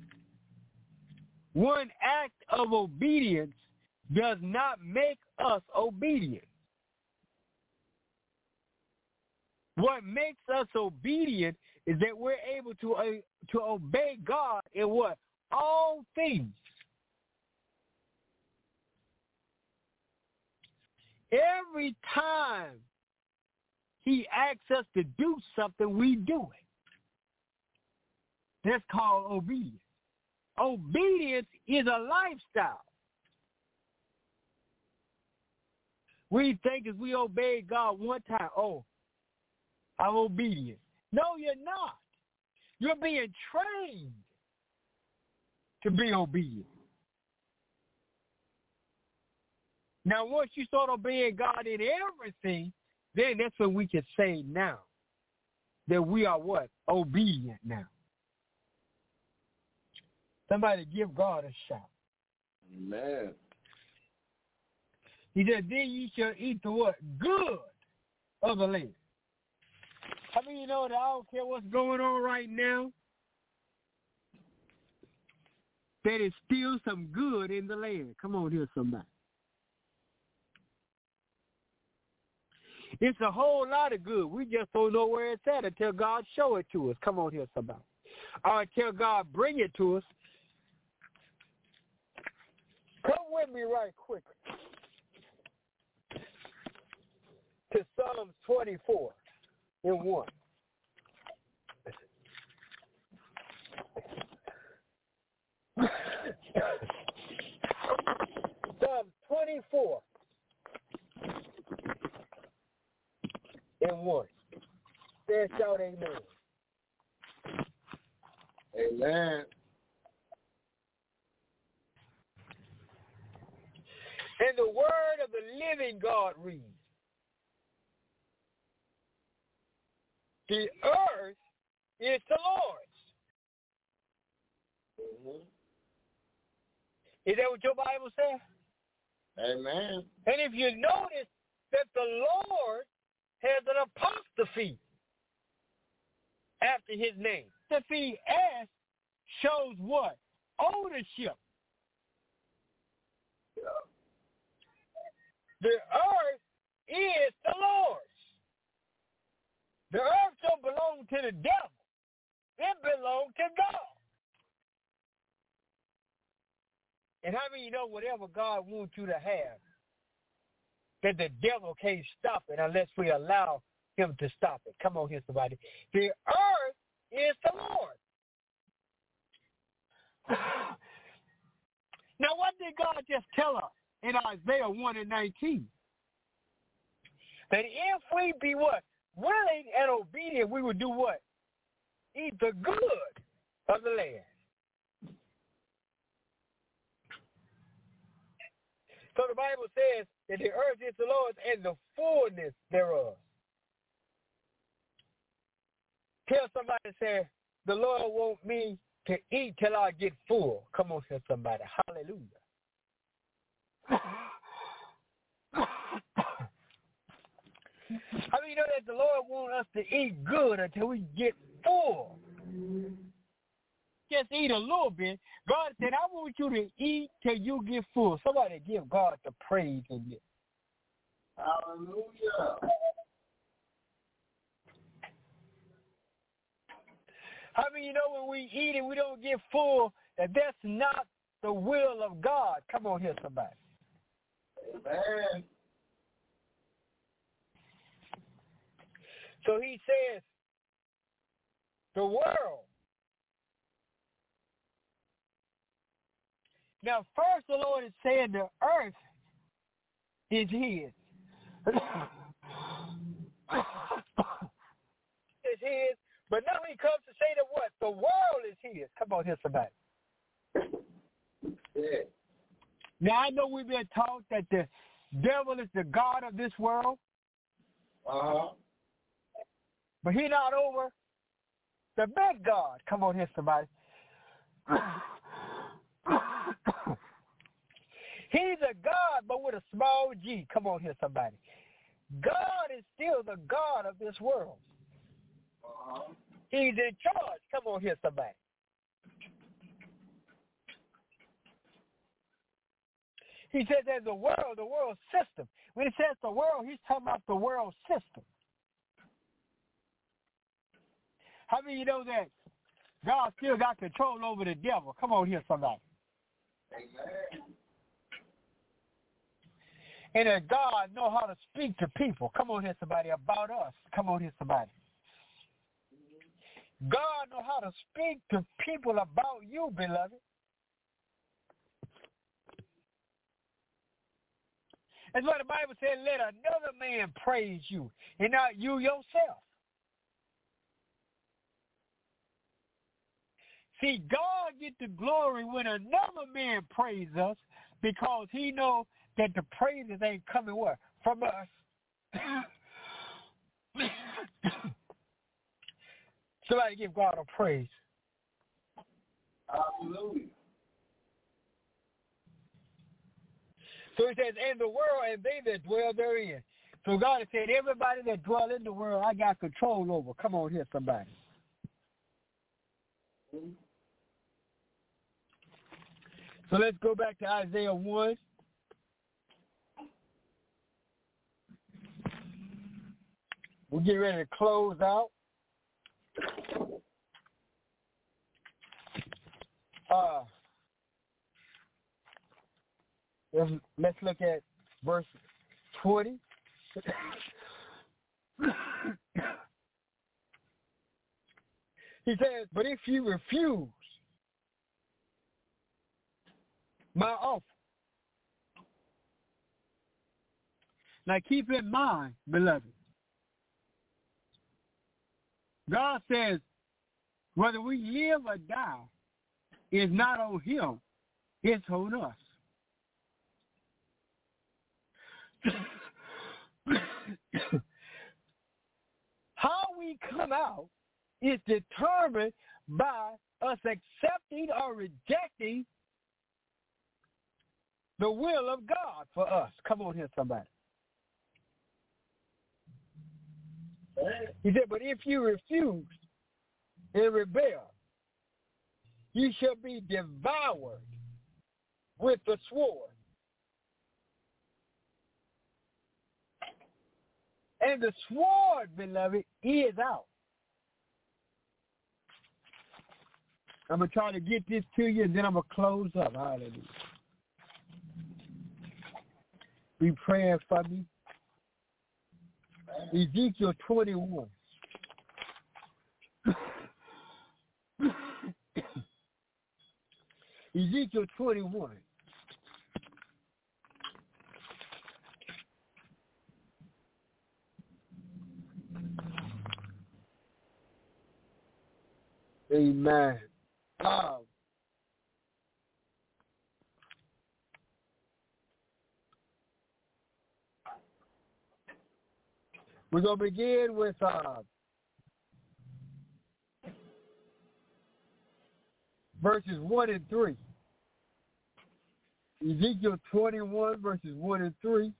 One act of obedience does not make us obedient. What makes us obedient is that we're able to, uh, to obey God in what? All things. Every time he asks us to do something, we do it. That's called obedience. Obedience is a lifestyle. We think if we obey God one time, oh, I'm obedient. No, you're not. You're being trained to be obedient. Now, once you start obeying God in everything, then that's when we can say now that we are what? Obedient now. Somebody give God a shout. Amen. He said, then you shall eat the what? Good of the land. I mean, you know that I don't care what's going on right now. There is still some good in the land. Come on here, somebody. It's a whole lot of good. We just don't know where it's at until God show it to us. Come on here, somebody. Or until God bring it to us. Come with me right quick to Psalms twenty-four and one. Psalms twenty-four and one. Say it, shout amen. Amen. And the word of the living God reads, the earth is the Lord's. Mm-hmm. Is that what your Bible says? Amen. And if you notice that the Lord has an apostrophe after his name. Apostrophe S shows what? Ownership. Yeah. The earth is the Lord's. The earth don't belong to the devil. It belongs to God. And how many you know whatever God wants you to have, that the devil can't stop it unless we allow him to stop it? Come on here, somebody. The earth is the Lord. Now, what did God just tell us in Isaiah one and nineteen? That if we be what? Willing and obedient, we would do what? Eat the good of the land. So the Bible says that the earth is the Lord's and the fullness thereof. Tell somebody, say, the Lord wants me to eat till I get full. Come on, say somebody. Hallelujah. I mean, you know that the Lord wants us to eat good until we get full. Just eat a little bit. God said, I want you to eat till you get full. Somebody give God the praise in this. Hallelujah. I mean, you know, when we eat and we don't get full, that that's not the will of God. Come on here, somebody. Amen. So he says, the world. Now, first the Lord is saying the earth is his. It's his. But now he comes to say that what? The world is his. Come on here, somebody. Yeah. Now, I know we've been taught that the devil is the god of this world. Uh-huh. But he's not over the big God. Come on here, somebody. He's a God, but with a small G. Come on here, somebody. God is still the God of this world. Uh-huh. He's in charge. Come on here, somebody. He says there's the world, the world system. When he says the world, he's talking about the world system. How many of you know that God still got control over the devil? Come on here, somebody. Amen. And that God know how to speak to people. Come on here, somebody, about us. Come on here, somebody. God know how to speak to people about you, beloved. That's why the Bible said, let another man praise you and not you yourself. See, God get the glory when another man praises us because he knows that the praises ain't coming where? From us. Somebody give God a praise. Hallelujah. So he says, in the world and they that dwell therein. So God has said, everybody that dwell in the world, I got control over. Come on here, somebody. Mm-hmm. So let's go back to Isaiah one. We'll get ready to close out. Uh, let's, let's look at verse twenty. He says, but if you refuse my offer. Now keep in mind, beloved, God says whether we live or die is not on him, it's on us. How we come out is determined by us accepting or rejecting the will of God for us. Come on here, somebody. He said, but if you refuse and rebel, you shall be devoured with the sword. And the sword, beloved, is out. I'm going to try to get this to you, and then I'm going to close up. Hallelujah. Be praying for me. Ezekiel twenty-one. Ezekiel twenty-one. Amen. Um, we're going to begin with uh, verses one and three. Ezekiel twenty-one, verses one and three.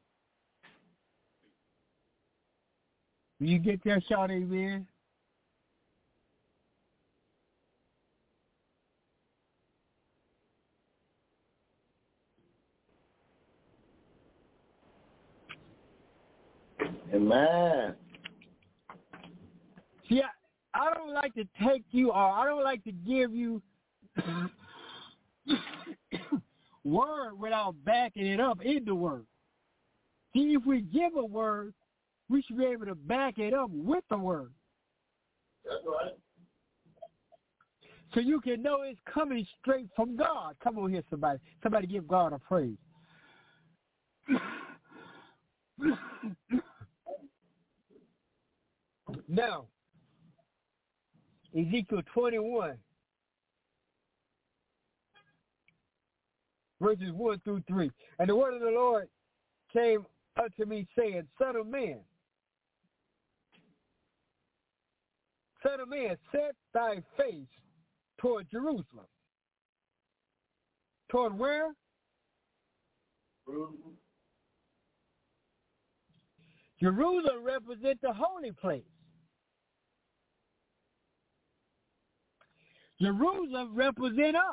Will you get there, shout amen? Amen. See, I, I don't like to take you, or I don't like to give you word without backing it up in the word. See, if we give a word, we should be able to back it up with the word. That's right. So you can know it's coming straight from God. Come on here, somebody. Somebody give God a praise. Now, Ezekiel twenty-one, verses one through three. And the word of the Lord came unto me, saying, Son of man, Son of man, set thy face toward Jerusalem. Toward where? Jerusalem. Jerusalem represents the holy place. Jerusalem represent us.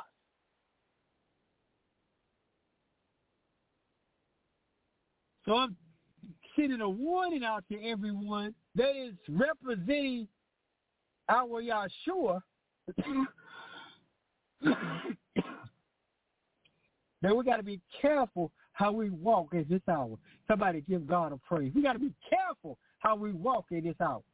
So I'm sending a warning out to everyone that is representing our Yahshua that we got to be careful how we walk in this hour. Somebody give God a praise. We got to be careful how we walk in this hour.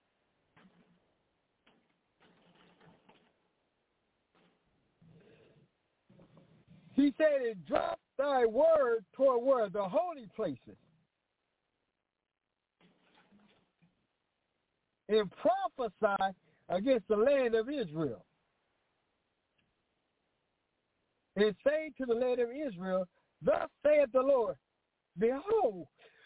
He said, and drop thy word toward where? The holy places. And prophesy against the land of Israel. And say to the land of Israel, thus saith the Lord, behold,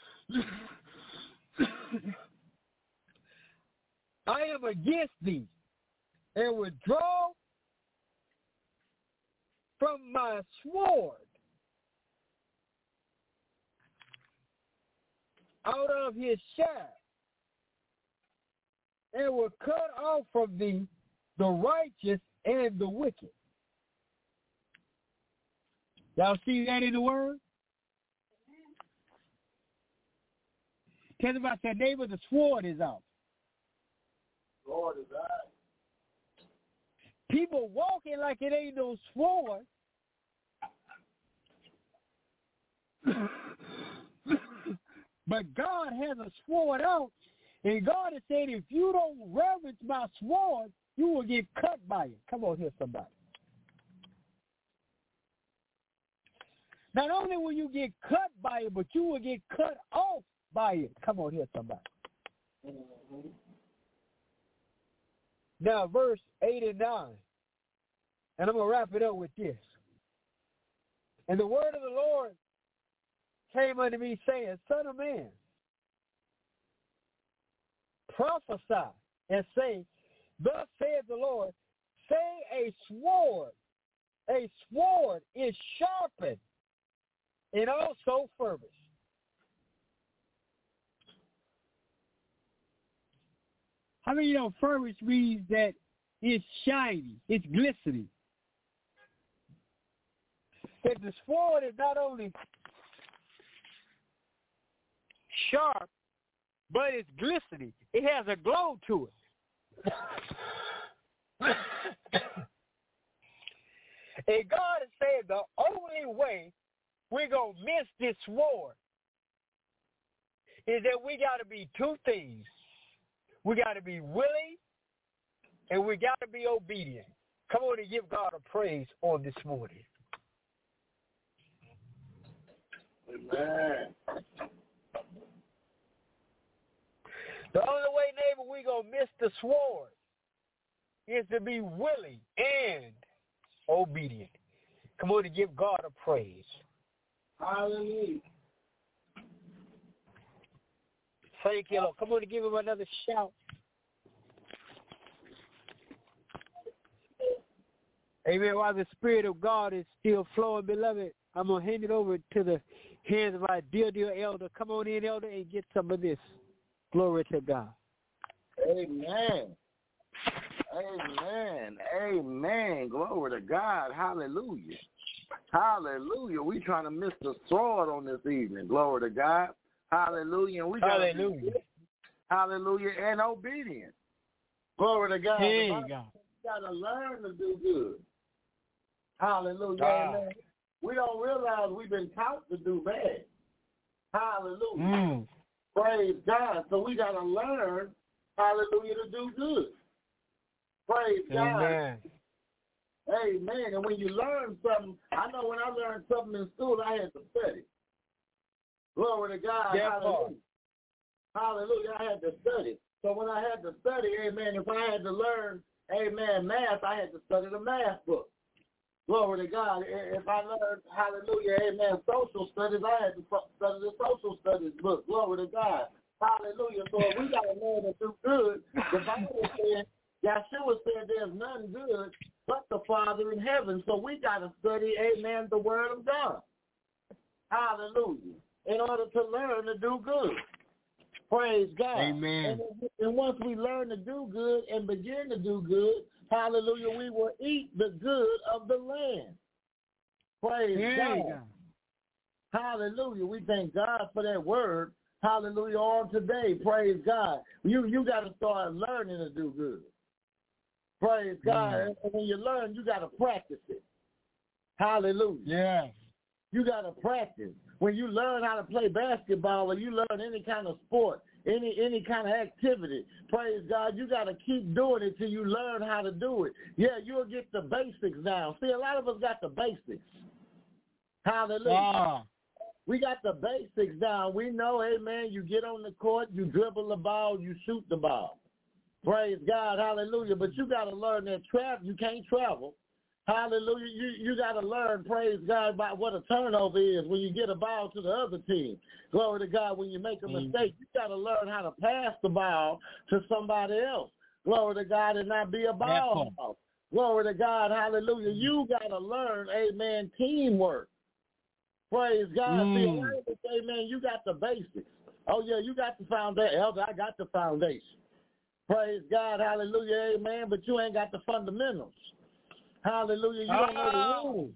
I am against thee, and withdraw from my sword out of his shaft, and will cut off from thee the righteous and the wicked. Y'all see that in the word? Tell about that neighbor, the sword is out. Sword is out. People walking like it ain't no sword. But God has a sword out, and God is saying, if you don't reverence my sword, you will get cut by it. Come on here, somebody. Not only will you get cut by it, but you will get cut off by it. Come on here, somebody. Mm-hmm. Now, verse eight and nine, and I'm going to wrap it up with this. And the word of the Lord came unto me, saying, Son of man, prophesy and say, thus saith the Lord, say a sword, a sword is sharpened and also furbished. How many of you know furbished means that it's shiny, it's glistening? That the sword is not only sharp, but it's glistening. It has a glow to it. And God is saying the only way we're going to miss this sword is that we got to be two things. We got to be willing and we got to be obedient. Come on and give God a praise on this morning. Amen. The only way, neighbor, we're going to miss the sword is to be willing and obedient. Come on and give God a praise. Hallelujah. Thank you, Lord. Come on and give him another shout. Amen. While the Spirit of God is still flowing, beloved, I'm going to hand it over to the hands of our dear, dear elder. Come on in, elder, and get some of this. Glory to God. Amen. Amen. Amen. Glory to God. Hallelujah. Hallelujah. We trying to miss the sword on this evening. Glory to God. Hallelujah. And we Hallelujah. Be, hallelujah. And obedient. Glory to God. Hey, God. God. We got to learn to do good. Hallelujah. God. Amen. We don't realize we've been taught to do bad. Hallelujah. Mm. Praise God. So we got to learn, hallelujah, to do good. Praise Amen. God. Amen. And when you learn something, I know when I learned something in school, I had to study. Glory to God. Yeah, hallelujah. Hallelujah. I had to study. So when I had to study, amen, if I had to learn, amen, math, I had to study the math book. Glory to God. If I learned, hallelujah, amen, social studies, I had to study the social studies book. Glory to God. Hallelujah. So if we got to learn to do good, the Bible said, Yahshua said there's none good but the Father in heaven. So we got to study, amen, the Word of God. Hallelujah. In order to learn to do good. Praise God. Amen. And, and once we learn to do good and begin to do good, hallelujah, we will eat the good of the land. Praise Hey, God. God. Hallelujah. We thank God for that word. Hallelujah. On today. Praise God. You you got to start learning to do good. Praise God. Mm. And when you learn, you got to practice it. Hallelujah. Yes. You got to practice. When you learn how to play basketball or you learn any kind of sport, any any kind of activity, praise God, you got to keep doing it till you learn how to do it. Yeah, you'll get the basics down. See, a lot of us got the basics. Hallelujah. Ah. We got the basics down. We know, amen, you get on the court, you dribble the ball, you shoot the ball. Praise God, hallelujah. But you got to learn that travel. You can't travel. Hallelujah. You you got to learn, praise God, about what a turnover is when you get a ball to the other team. Glory to God, when you make a mistake, you got to learn how to pass the ball to somebody else. Glory to God, and not be a ball hog. Glory to God, hallelujah. You got to learn, amen, teamwork. Praise God. Mm. See, a lot of us say, man, you got the basics. Oh, yeah, you got the foundation. Elder, I got the foundation. Praise God. Hallelujah. Amen. But you ain't got the fundamentals. Hallelujah. You don't know the rules.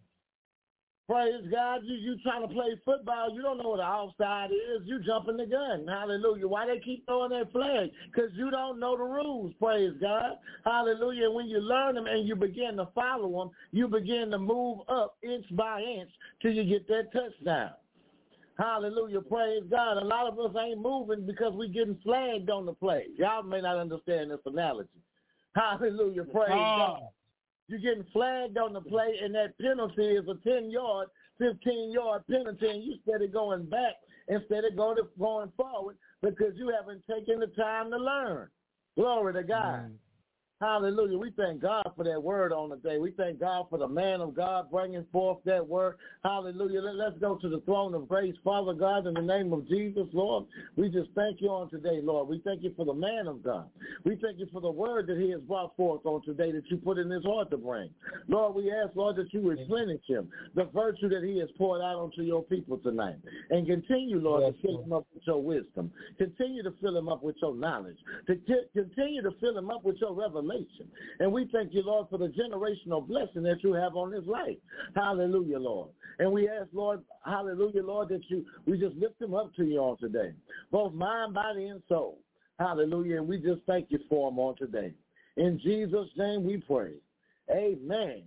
Praise God. You you trying to play football. You don't know what the offside is. You jumping the gun. Hallelujah. Why they keep throwing that flag? Because you don't know the rules. Praise God. Hallelujah. And when you learn them and you begin to follow them, you begin to move up inch by inch till you get that touchdown. Hallelujah. Praise God. A lot of us ain't moving because we getting flagged on the play. Y'all may not understand this analogy. Hallelujah. Praise Ah. God. You're getting flagged on the play, and that penalty is a ten-yard, fifteen-yard penalty, and you instead of going back, instead of going, going forward, because you haven't taken the time to learn. Glory to God. Mm. Hallelujah. We thank God for that word on the day. We thank God for the man of God bringing forth that word. Hallelujah. Let, let's go to the throne of grace. Father God, in the name of Jesus, Lord, we just thank you on today, Lord. We thank you for the man of God. We thank you for the word that he has brought forth on today that you put in his heart to bring. Lord, we ask, Lord, that you replenish him, the virtue that he has poured out onto your people tonight. And continue, Lord, yes, to fill Lord. him up with your wisdom. Continue to fill him up with your knowledge. To continue to fill him up with your revelation. And we thank you, Lord, for the generational blessing that you have on his life. Hallelujah, Lord. And we ask, Lord, hallelujah, Lord, that you we just lift him up to you on today, both mind, body, and soul. Hallelujah. And we just thank you for him on today. In Jesus' name we pray. Amen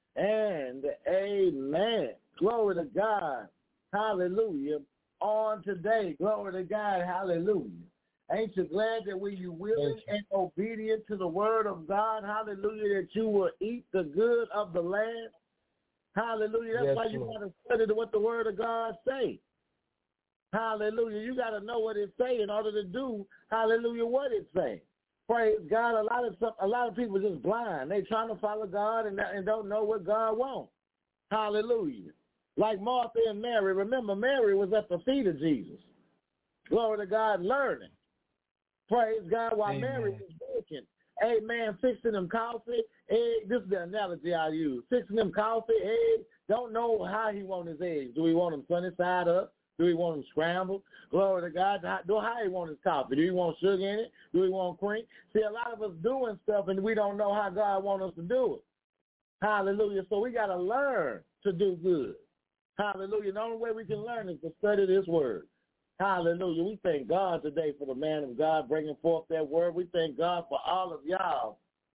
and amen. Glory to God. Hallelujah. On today. Glory to God. Hallelujah. Ain't you glad that when you're willing and obedient to the word of God, hallelujah, that you will eat the good of the land? Hallelujah. That's yes, why you got to study what the word of God say. Hallelujah. You got to know what it say in order to do, hallelujah, what it say. Praise God. A lot of a lot of people just blind. They trying to follow God and, and don't know what God wants. Hallelujah. Like Martha and Mary. Remember, Mary was at the feet of Jesus. Glory to God, learning. Praise God, while Amen. Mary was working. Amen. Fixing them coffee, eggs. This is the analogy I use. Fixing them coffee, eggs. Don't know how he want his eggs. Do he want them sunny side up? Do he want them scrambled? Glory to God. Do how he want his coffee? Do he want sugar in it? Do he want cream? See, a lot of us doing stuff, and we don't know how God wants us to do it. Hallelujah. So we got to learn to do good. Hallelujah. The only way we can learn is to study this word. Hallelujah. We thank God today for the man of God bringing forth that word. We thank God for all of y'all,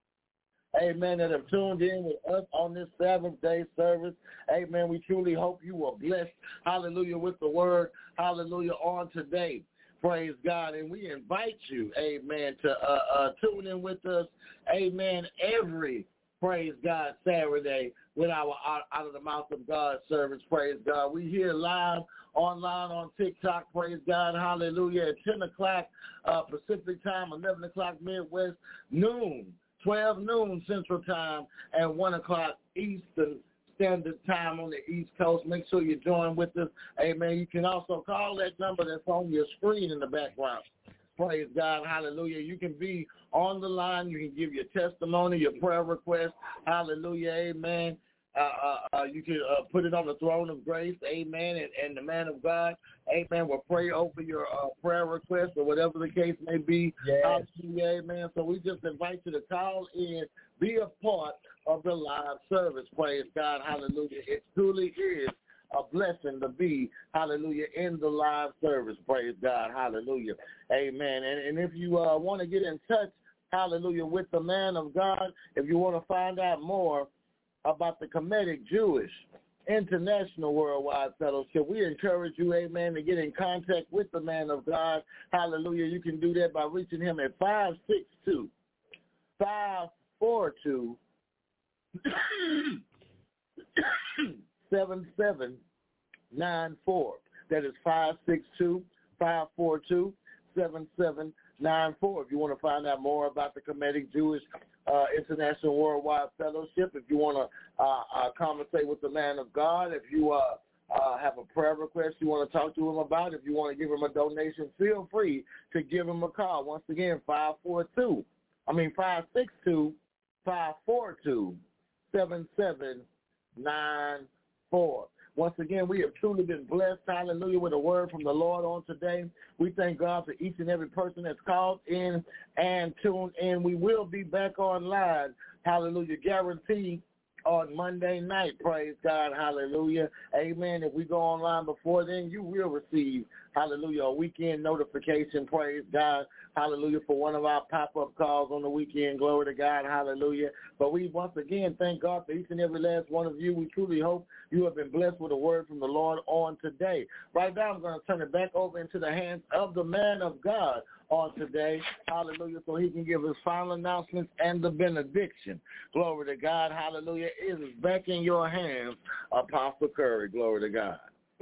amen, that have tuned in with us on this seventh day service. Amen. We truly hope you are blessed, hallelujah, with the word, hallelujah, on today. Praise God. And we invite you, amen, to uh, uh, tune in with us, amen, every, praise God, Saturday with our Out, Out of the Mouth of God service. Praise God. We here live online on TikTok. Praise God. Hallelujah. At ten o'clock uh, Pacific time, eleven o'clock Midwest, noon, twelve noon Central time, and one o'clock Eastern Standard Time on the East Coast. Make sure you join with us. Amen. You can also call that number that's on your screen in the background. Praise God. Hallelujah. You can be on the line. You can give your testimony, your prayer request. Hallelujah. Amen. uh, uh, uh, you can uh, put it on the throne of grace, amen, and, and the man of God, amen, will pray over your uh, prayer request or whatever the case may be. Yes. Amen. So we just invite you to call in, be a part of the live service. Praise God. Hallelujah. It truly is a blessing to be, hallelujah, in the live service. Praise God. Hallelujah. Amen. And, and if you uh, want to get in touch, hallelujah, with the man of God, if you want to find out more about the Kemetic Jewish International Worldwide Fellowship, we encourage you, amen, to get in contact with the man of God. Hallelujah. You can do that by reaching him at five six two, five four two, seven seven nine four. That is five six two, five four two, seven seven nine four. If you want to find out more about the Kemetic Jewish uh, International Worldwide Fellowship, if you want to uh, uh, conversate with the man of God, if you uh, uh, have a prayer request you want to talk to him about, if you want to give him a donation, feel free to give him a call. Once again, five four two, I mean five six two, five four two, seven seven nine four. Once again, we have truly been blessed, hallelujah, with a word from the Lord on today. We thank God for each and every person that's called in and tuned in. We will be back online, hallelujah, guaranteed on Monday night, praise God, hallelujah, amen. If we go online before then, you will receive, hallelujah, a weekend notification, praise God, hallelujah, for one of our pop-up calls on the weekend, glory to God, hallelujah. But we once again thank God for each and every last one of you. We truly hope you have been blessed with a word from the Lord on today. Right now, I'm going to turn it back over into the hands of the man of God on today, hallelujah, so he can give his final announcements and the benediction. Glory to God, hallelujah. It is back in your hands, Apostle Curry. Glory to God.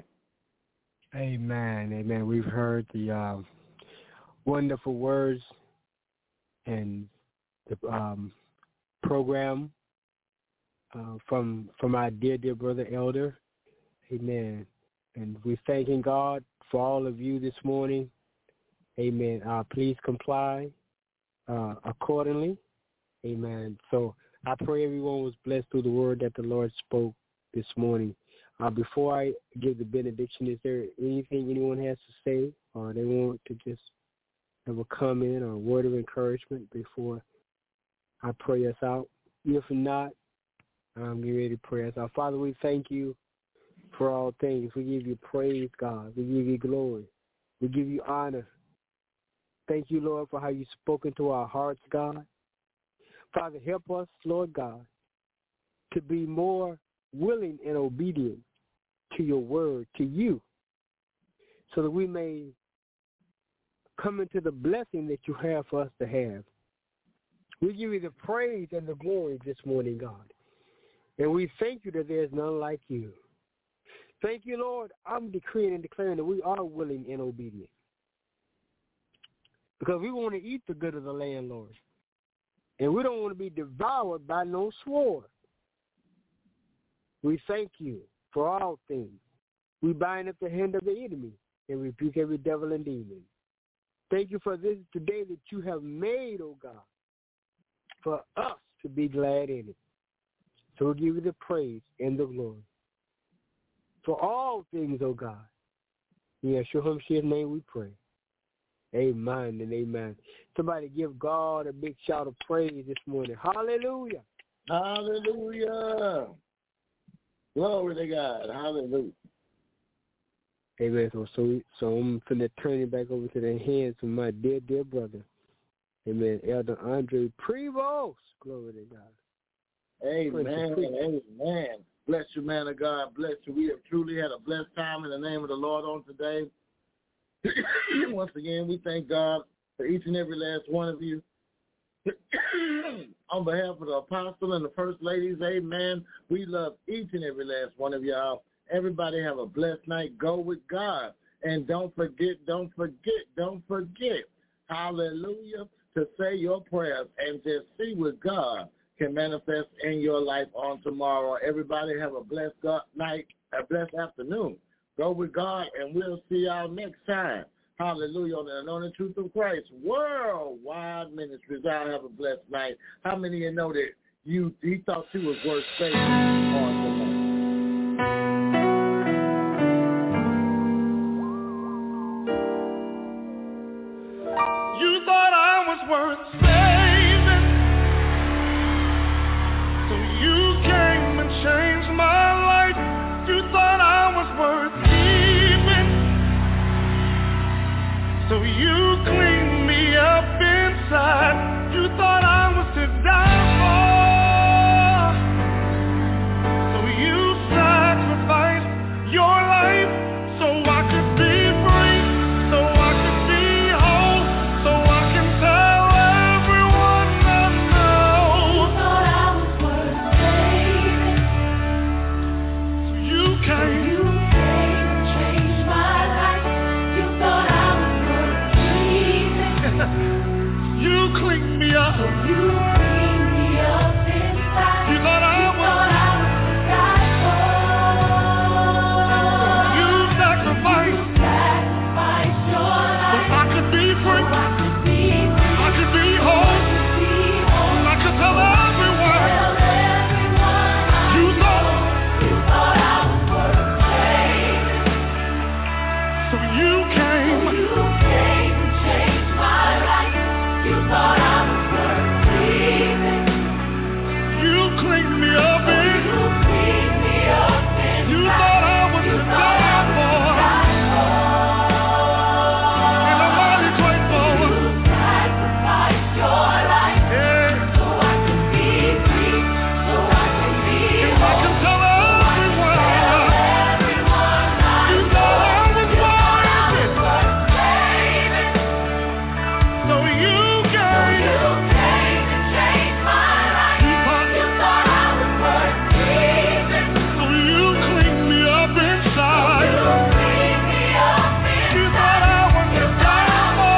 Amen, amen. We've heard the uh, wonderful words and the um, program uh, from from our dear, dear brother Elder. Amen. And we're thanking God for all of you this morning. Amen. Uh, please comply uh, accordingly. Amen. So I pray everyone was blessed through the word that the Lord spoke this morning. Uh, before I give the benediction, is there anything anyone has to say, or they want to just have a comment or a word of encouragement before I pray us out? If not, I'm getting ready to pray us out. Father, we thank you for all things. We give you praise, God. We give you glory. We give you honor. Thank you, Lord, for how you've spoken to our hearts, God. Father, help us, Lord God, to be more willing and obedient to your word, to you, so that we may come into the blessing that you have for us to have. We give you the praise and the glory this morning, God. And we thank you that there is none like you. Thank you, Lord. I'm decreeing and declaring that we are willing and obedient, because we want to eat the good of the land, Lord. And we don't want to be devoured by no sword. We thank you for all things. We bind up the hand of the enemy and rebuke every devil and demon. Thank you for this today that you have made, oh God, for us to be glad in it. So we give you the praise and the glory for all things, oh God. In Yeshua HaMashiach's name we pray. Amen and amen. Somebody give God a big shout of praise this morning. Hallelujah. Hallelujah. Glory to God. Hallelujah. Amen. So, so, so I'm going to turn it back over to the hands of my dear, dear brother. Amen. Elder Andre Prevost. Glory to God. Amen. Amen. Bless you, man of God. Bless you. We have truly had a blessed time in the name of the Lord on today. Once again, we thank God for each and every last one of you. On behalf of the apostle and the first ladies, amen, we love each and every last one of y'all. Everybody have a blessed night. Go with God. And don't forget, don't forget, don't forget, hallelujah, to say your prayers and just see what God can manifest in your life on tomorrow. Everybody have a blessed God night, a blessed afternoon. Go with God, and we'll see y'all next time. Hallelujah. On the Anointed Truth of Christ Worldwide Ministries. Y'all have a blessed night. How many of you know that you he thought you was worth saving on tonight. You thought I was worth saving, so you came and changed my life. You thought I was worth keeping, so you cleaned me up inside. You thought I was to die for, so you sacrificed your life so I could be free, so I could be whole, so I can tell everyone I know. You thought I was worth saving, so you came. You came and changed my life. You thought I was worth keeping. You cleaned me up. So you cleaned me up inside. You thought I was. You thought I was to die for. You sacrificed. You sacrificed your life. So I could be free. So I could be free. I could be whole. I could be whole. And I could tell everyone. Tell everyone I you thought. You thought I was worth saving. So you came. So you came and changed my life. You thought I was worth keeping. You cleaned me up in. You cleaned me up in. You thought I was to die for. And I'm mighty grateful. You sacrificed your life. Yeah. So I could be free. So I could be whole. I can tell everyone. Everyone you thought I was worth saving. So you came. You came and changed my life. You thought, you thought I was worth keeping. So you cleaned me up inside. You cleaned me up inside. You thought I was to die for.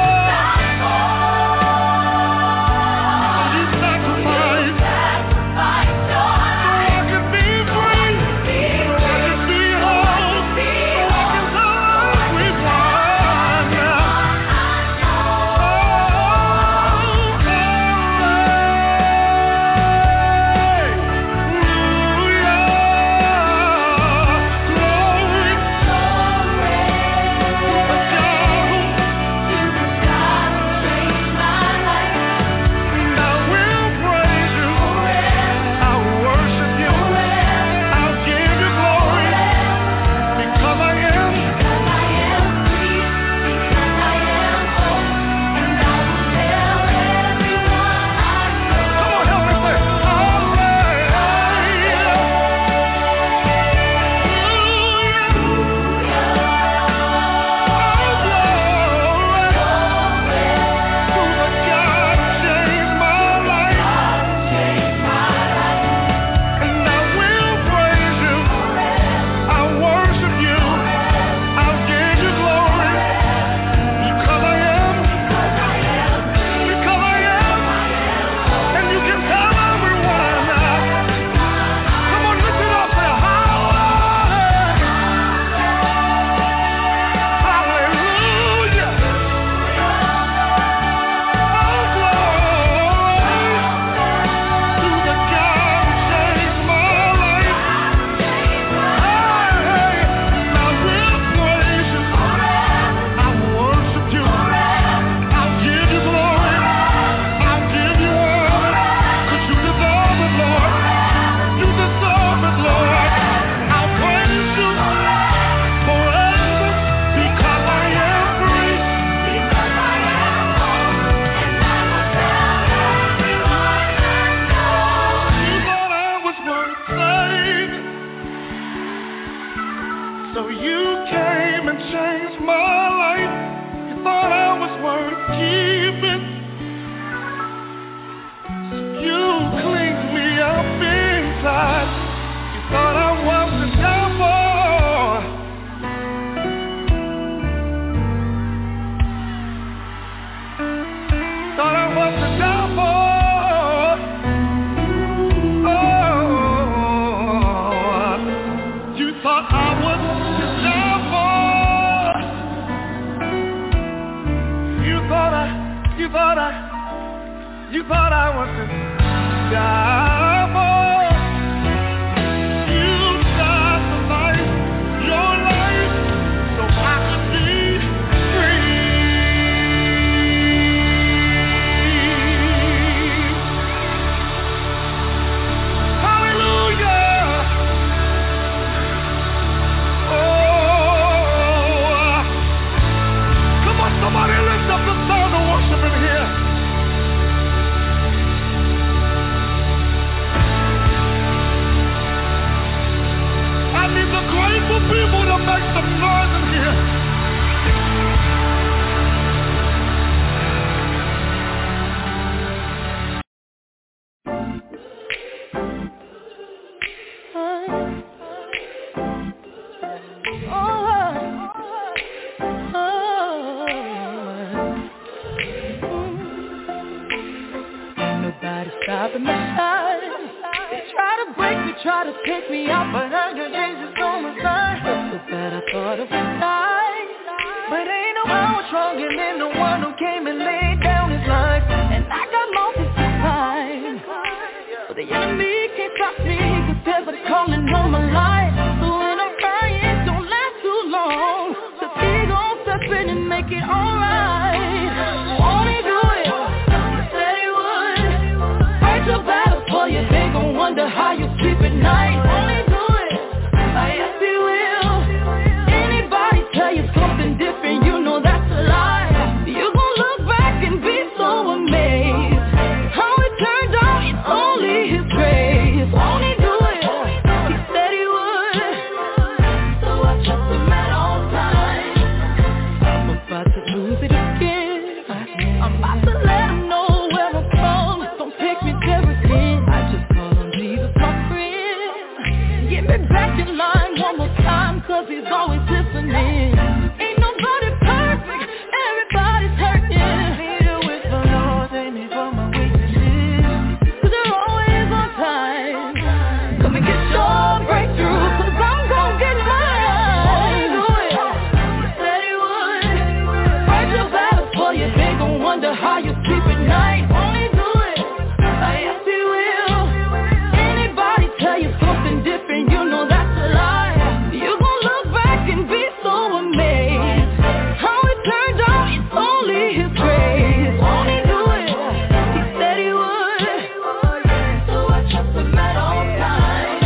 You sacrificed. Sacrificed your life. So I could be free. So I could be whole. So I can tell everyone now. So you came and changed my life. You thought I was worth keeping. So you cleaned me up inside. You thought I was the devil. Thought I was the devil. Oh, you thought I was. You thought I, you thought I was to die. Nobody stopping my shine. They try to break me, try to take me out, but I got Jesus on my side. So bad I thought I would die, but ain't no one stronger than the one who came and laid down his life. And I got moments to time, but the enemy can't stop me, cause there's a calling on my life. So when I'm crying, don't last too long, cause he gon' step in and make it alright. Won't he do it? He said he would. Fight your battle for you, they gon' wonder how you sleep at night. Won't he do it? I yes he will. Anybody tell you something different, you know that's a lie. You gon' look back and be so amazed how it turned out, it's only his grace. Won't he do it? He said he would. So I trust him at all times. I'm about to lose it again. I'm about to let him know where I'm from. Don't take me there again. I just call on Jesus, my friend. Get me back in line one more time, cause he's always listening. Ain't nobody perfect, everybody's hurting. Need a whisper, Lord, save me from my weaknesses, cause they're always on time. Come and get your breakthrough, cause I'm gon' get mine. Do it. He said he would. Fight your battle for you, they gon' wonder how you sleep at night. Won't he do it? I yes he will. Anybody tell you something different, you know that's a lie. You gon' look back and be so amazed how it turned out, it's only his grace. Won't he do it? He said he would. So I trust him at all times.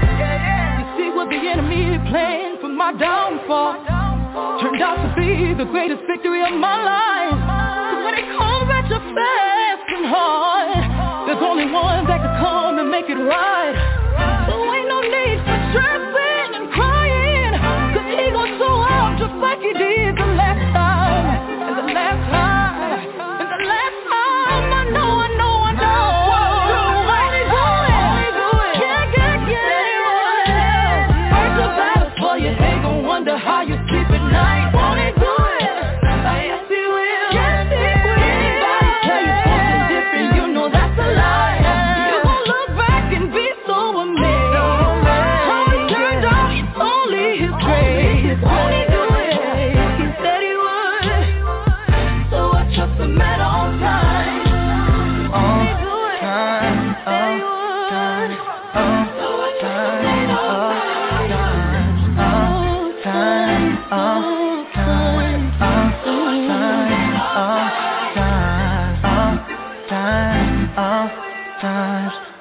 You see what the enemy planned for my downfall turned out to be the greatest victory of my life. Cause when it comes at you fast and hard, there's only one that can come and make it right. So ain't no need for stressing and crying, cause he gon' show out just like he did the last time. And the last time, and the last time, I know, I know, I know. Won't he do it? Yeah, yeah, yeah. Fight your battle for you, they gon' wonder how you sleep at night. Won't he do it? Yes he will. Anybody tell you something different, you know that's a lie. You gon' look back and be so amazed how it turned out, it's only his grace. Won't he do it? He said he would. So I trust him at all times. Won't he do it? He said he would. So I trust him at all times. All times, all times, all times, all times, all times, all times.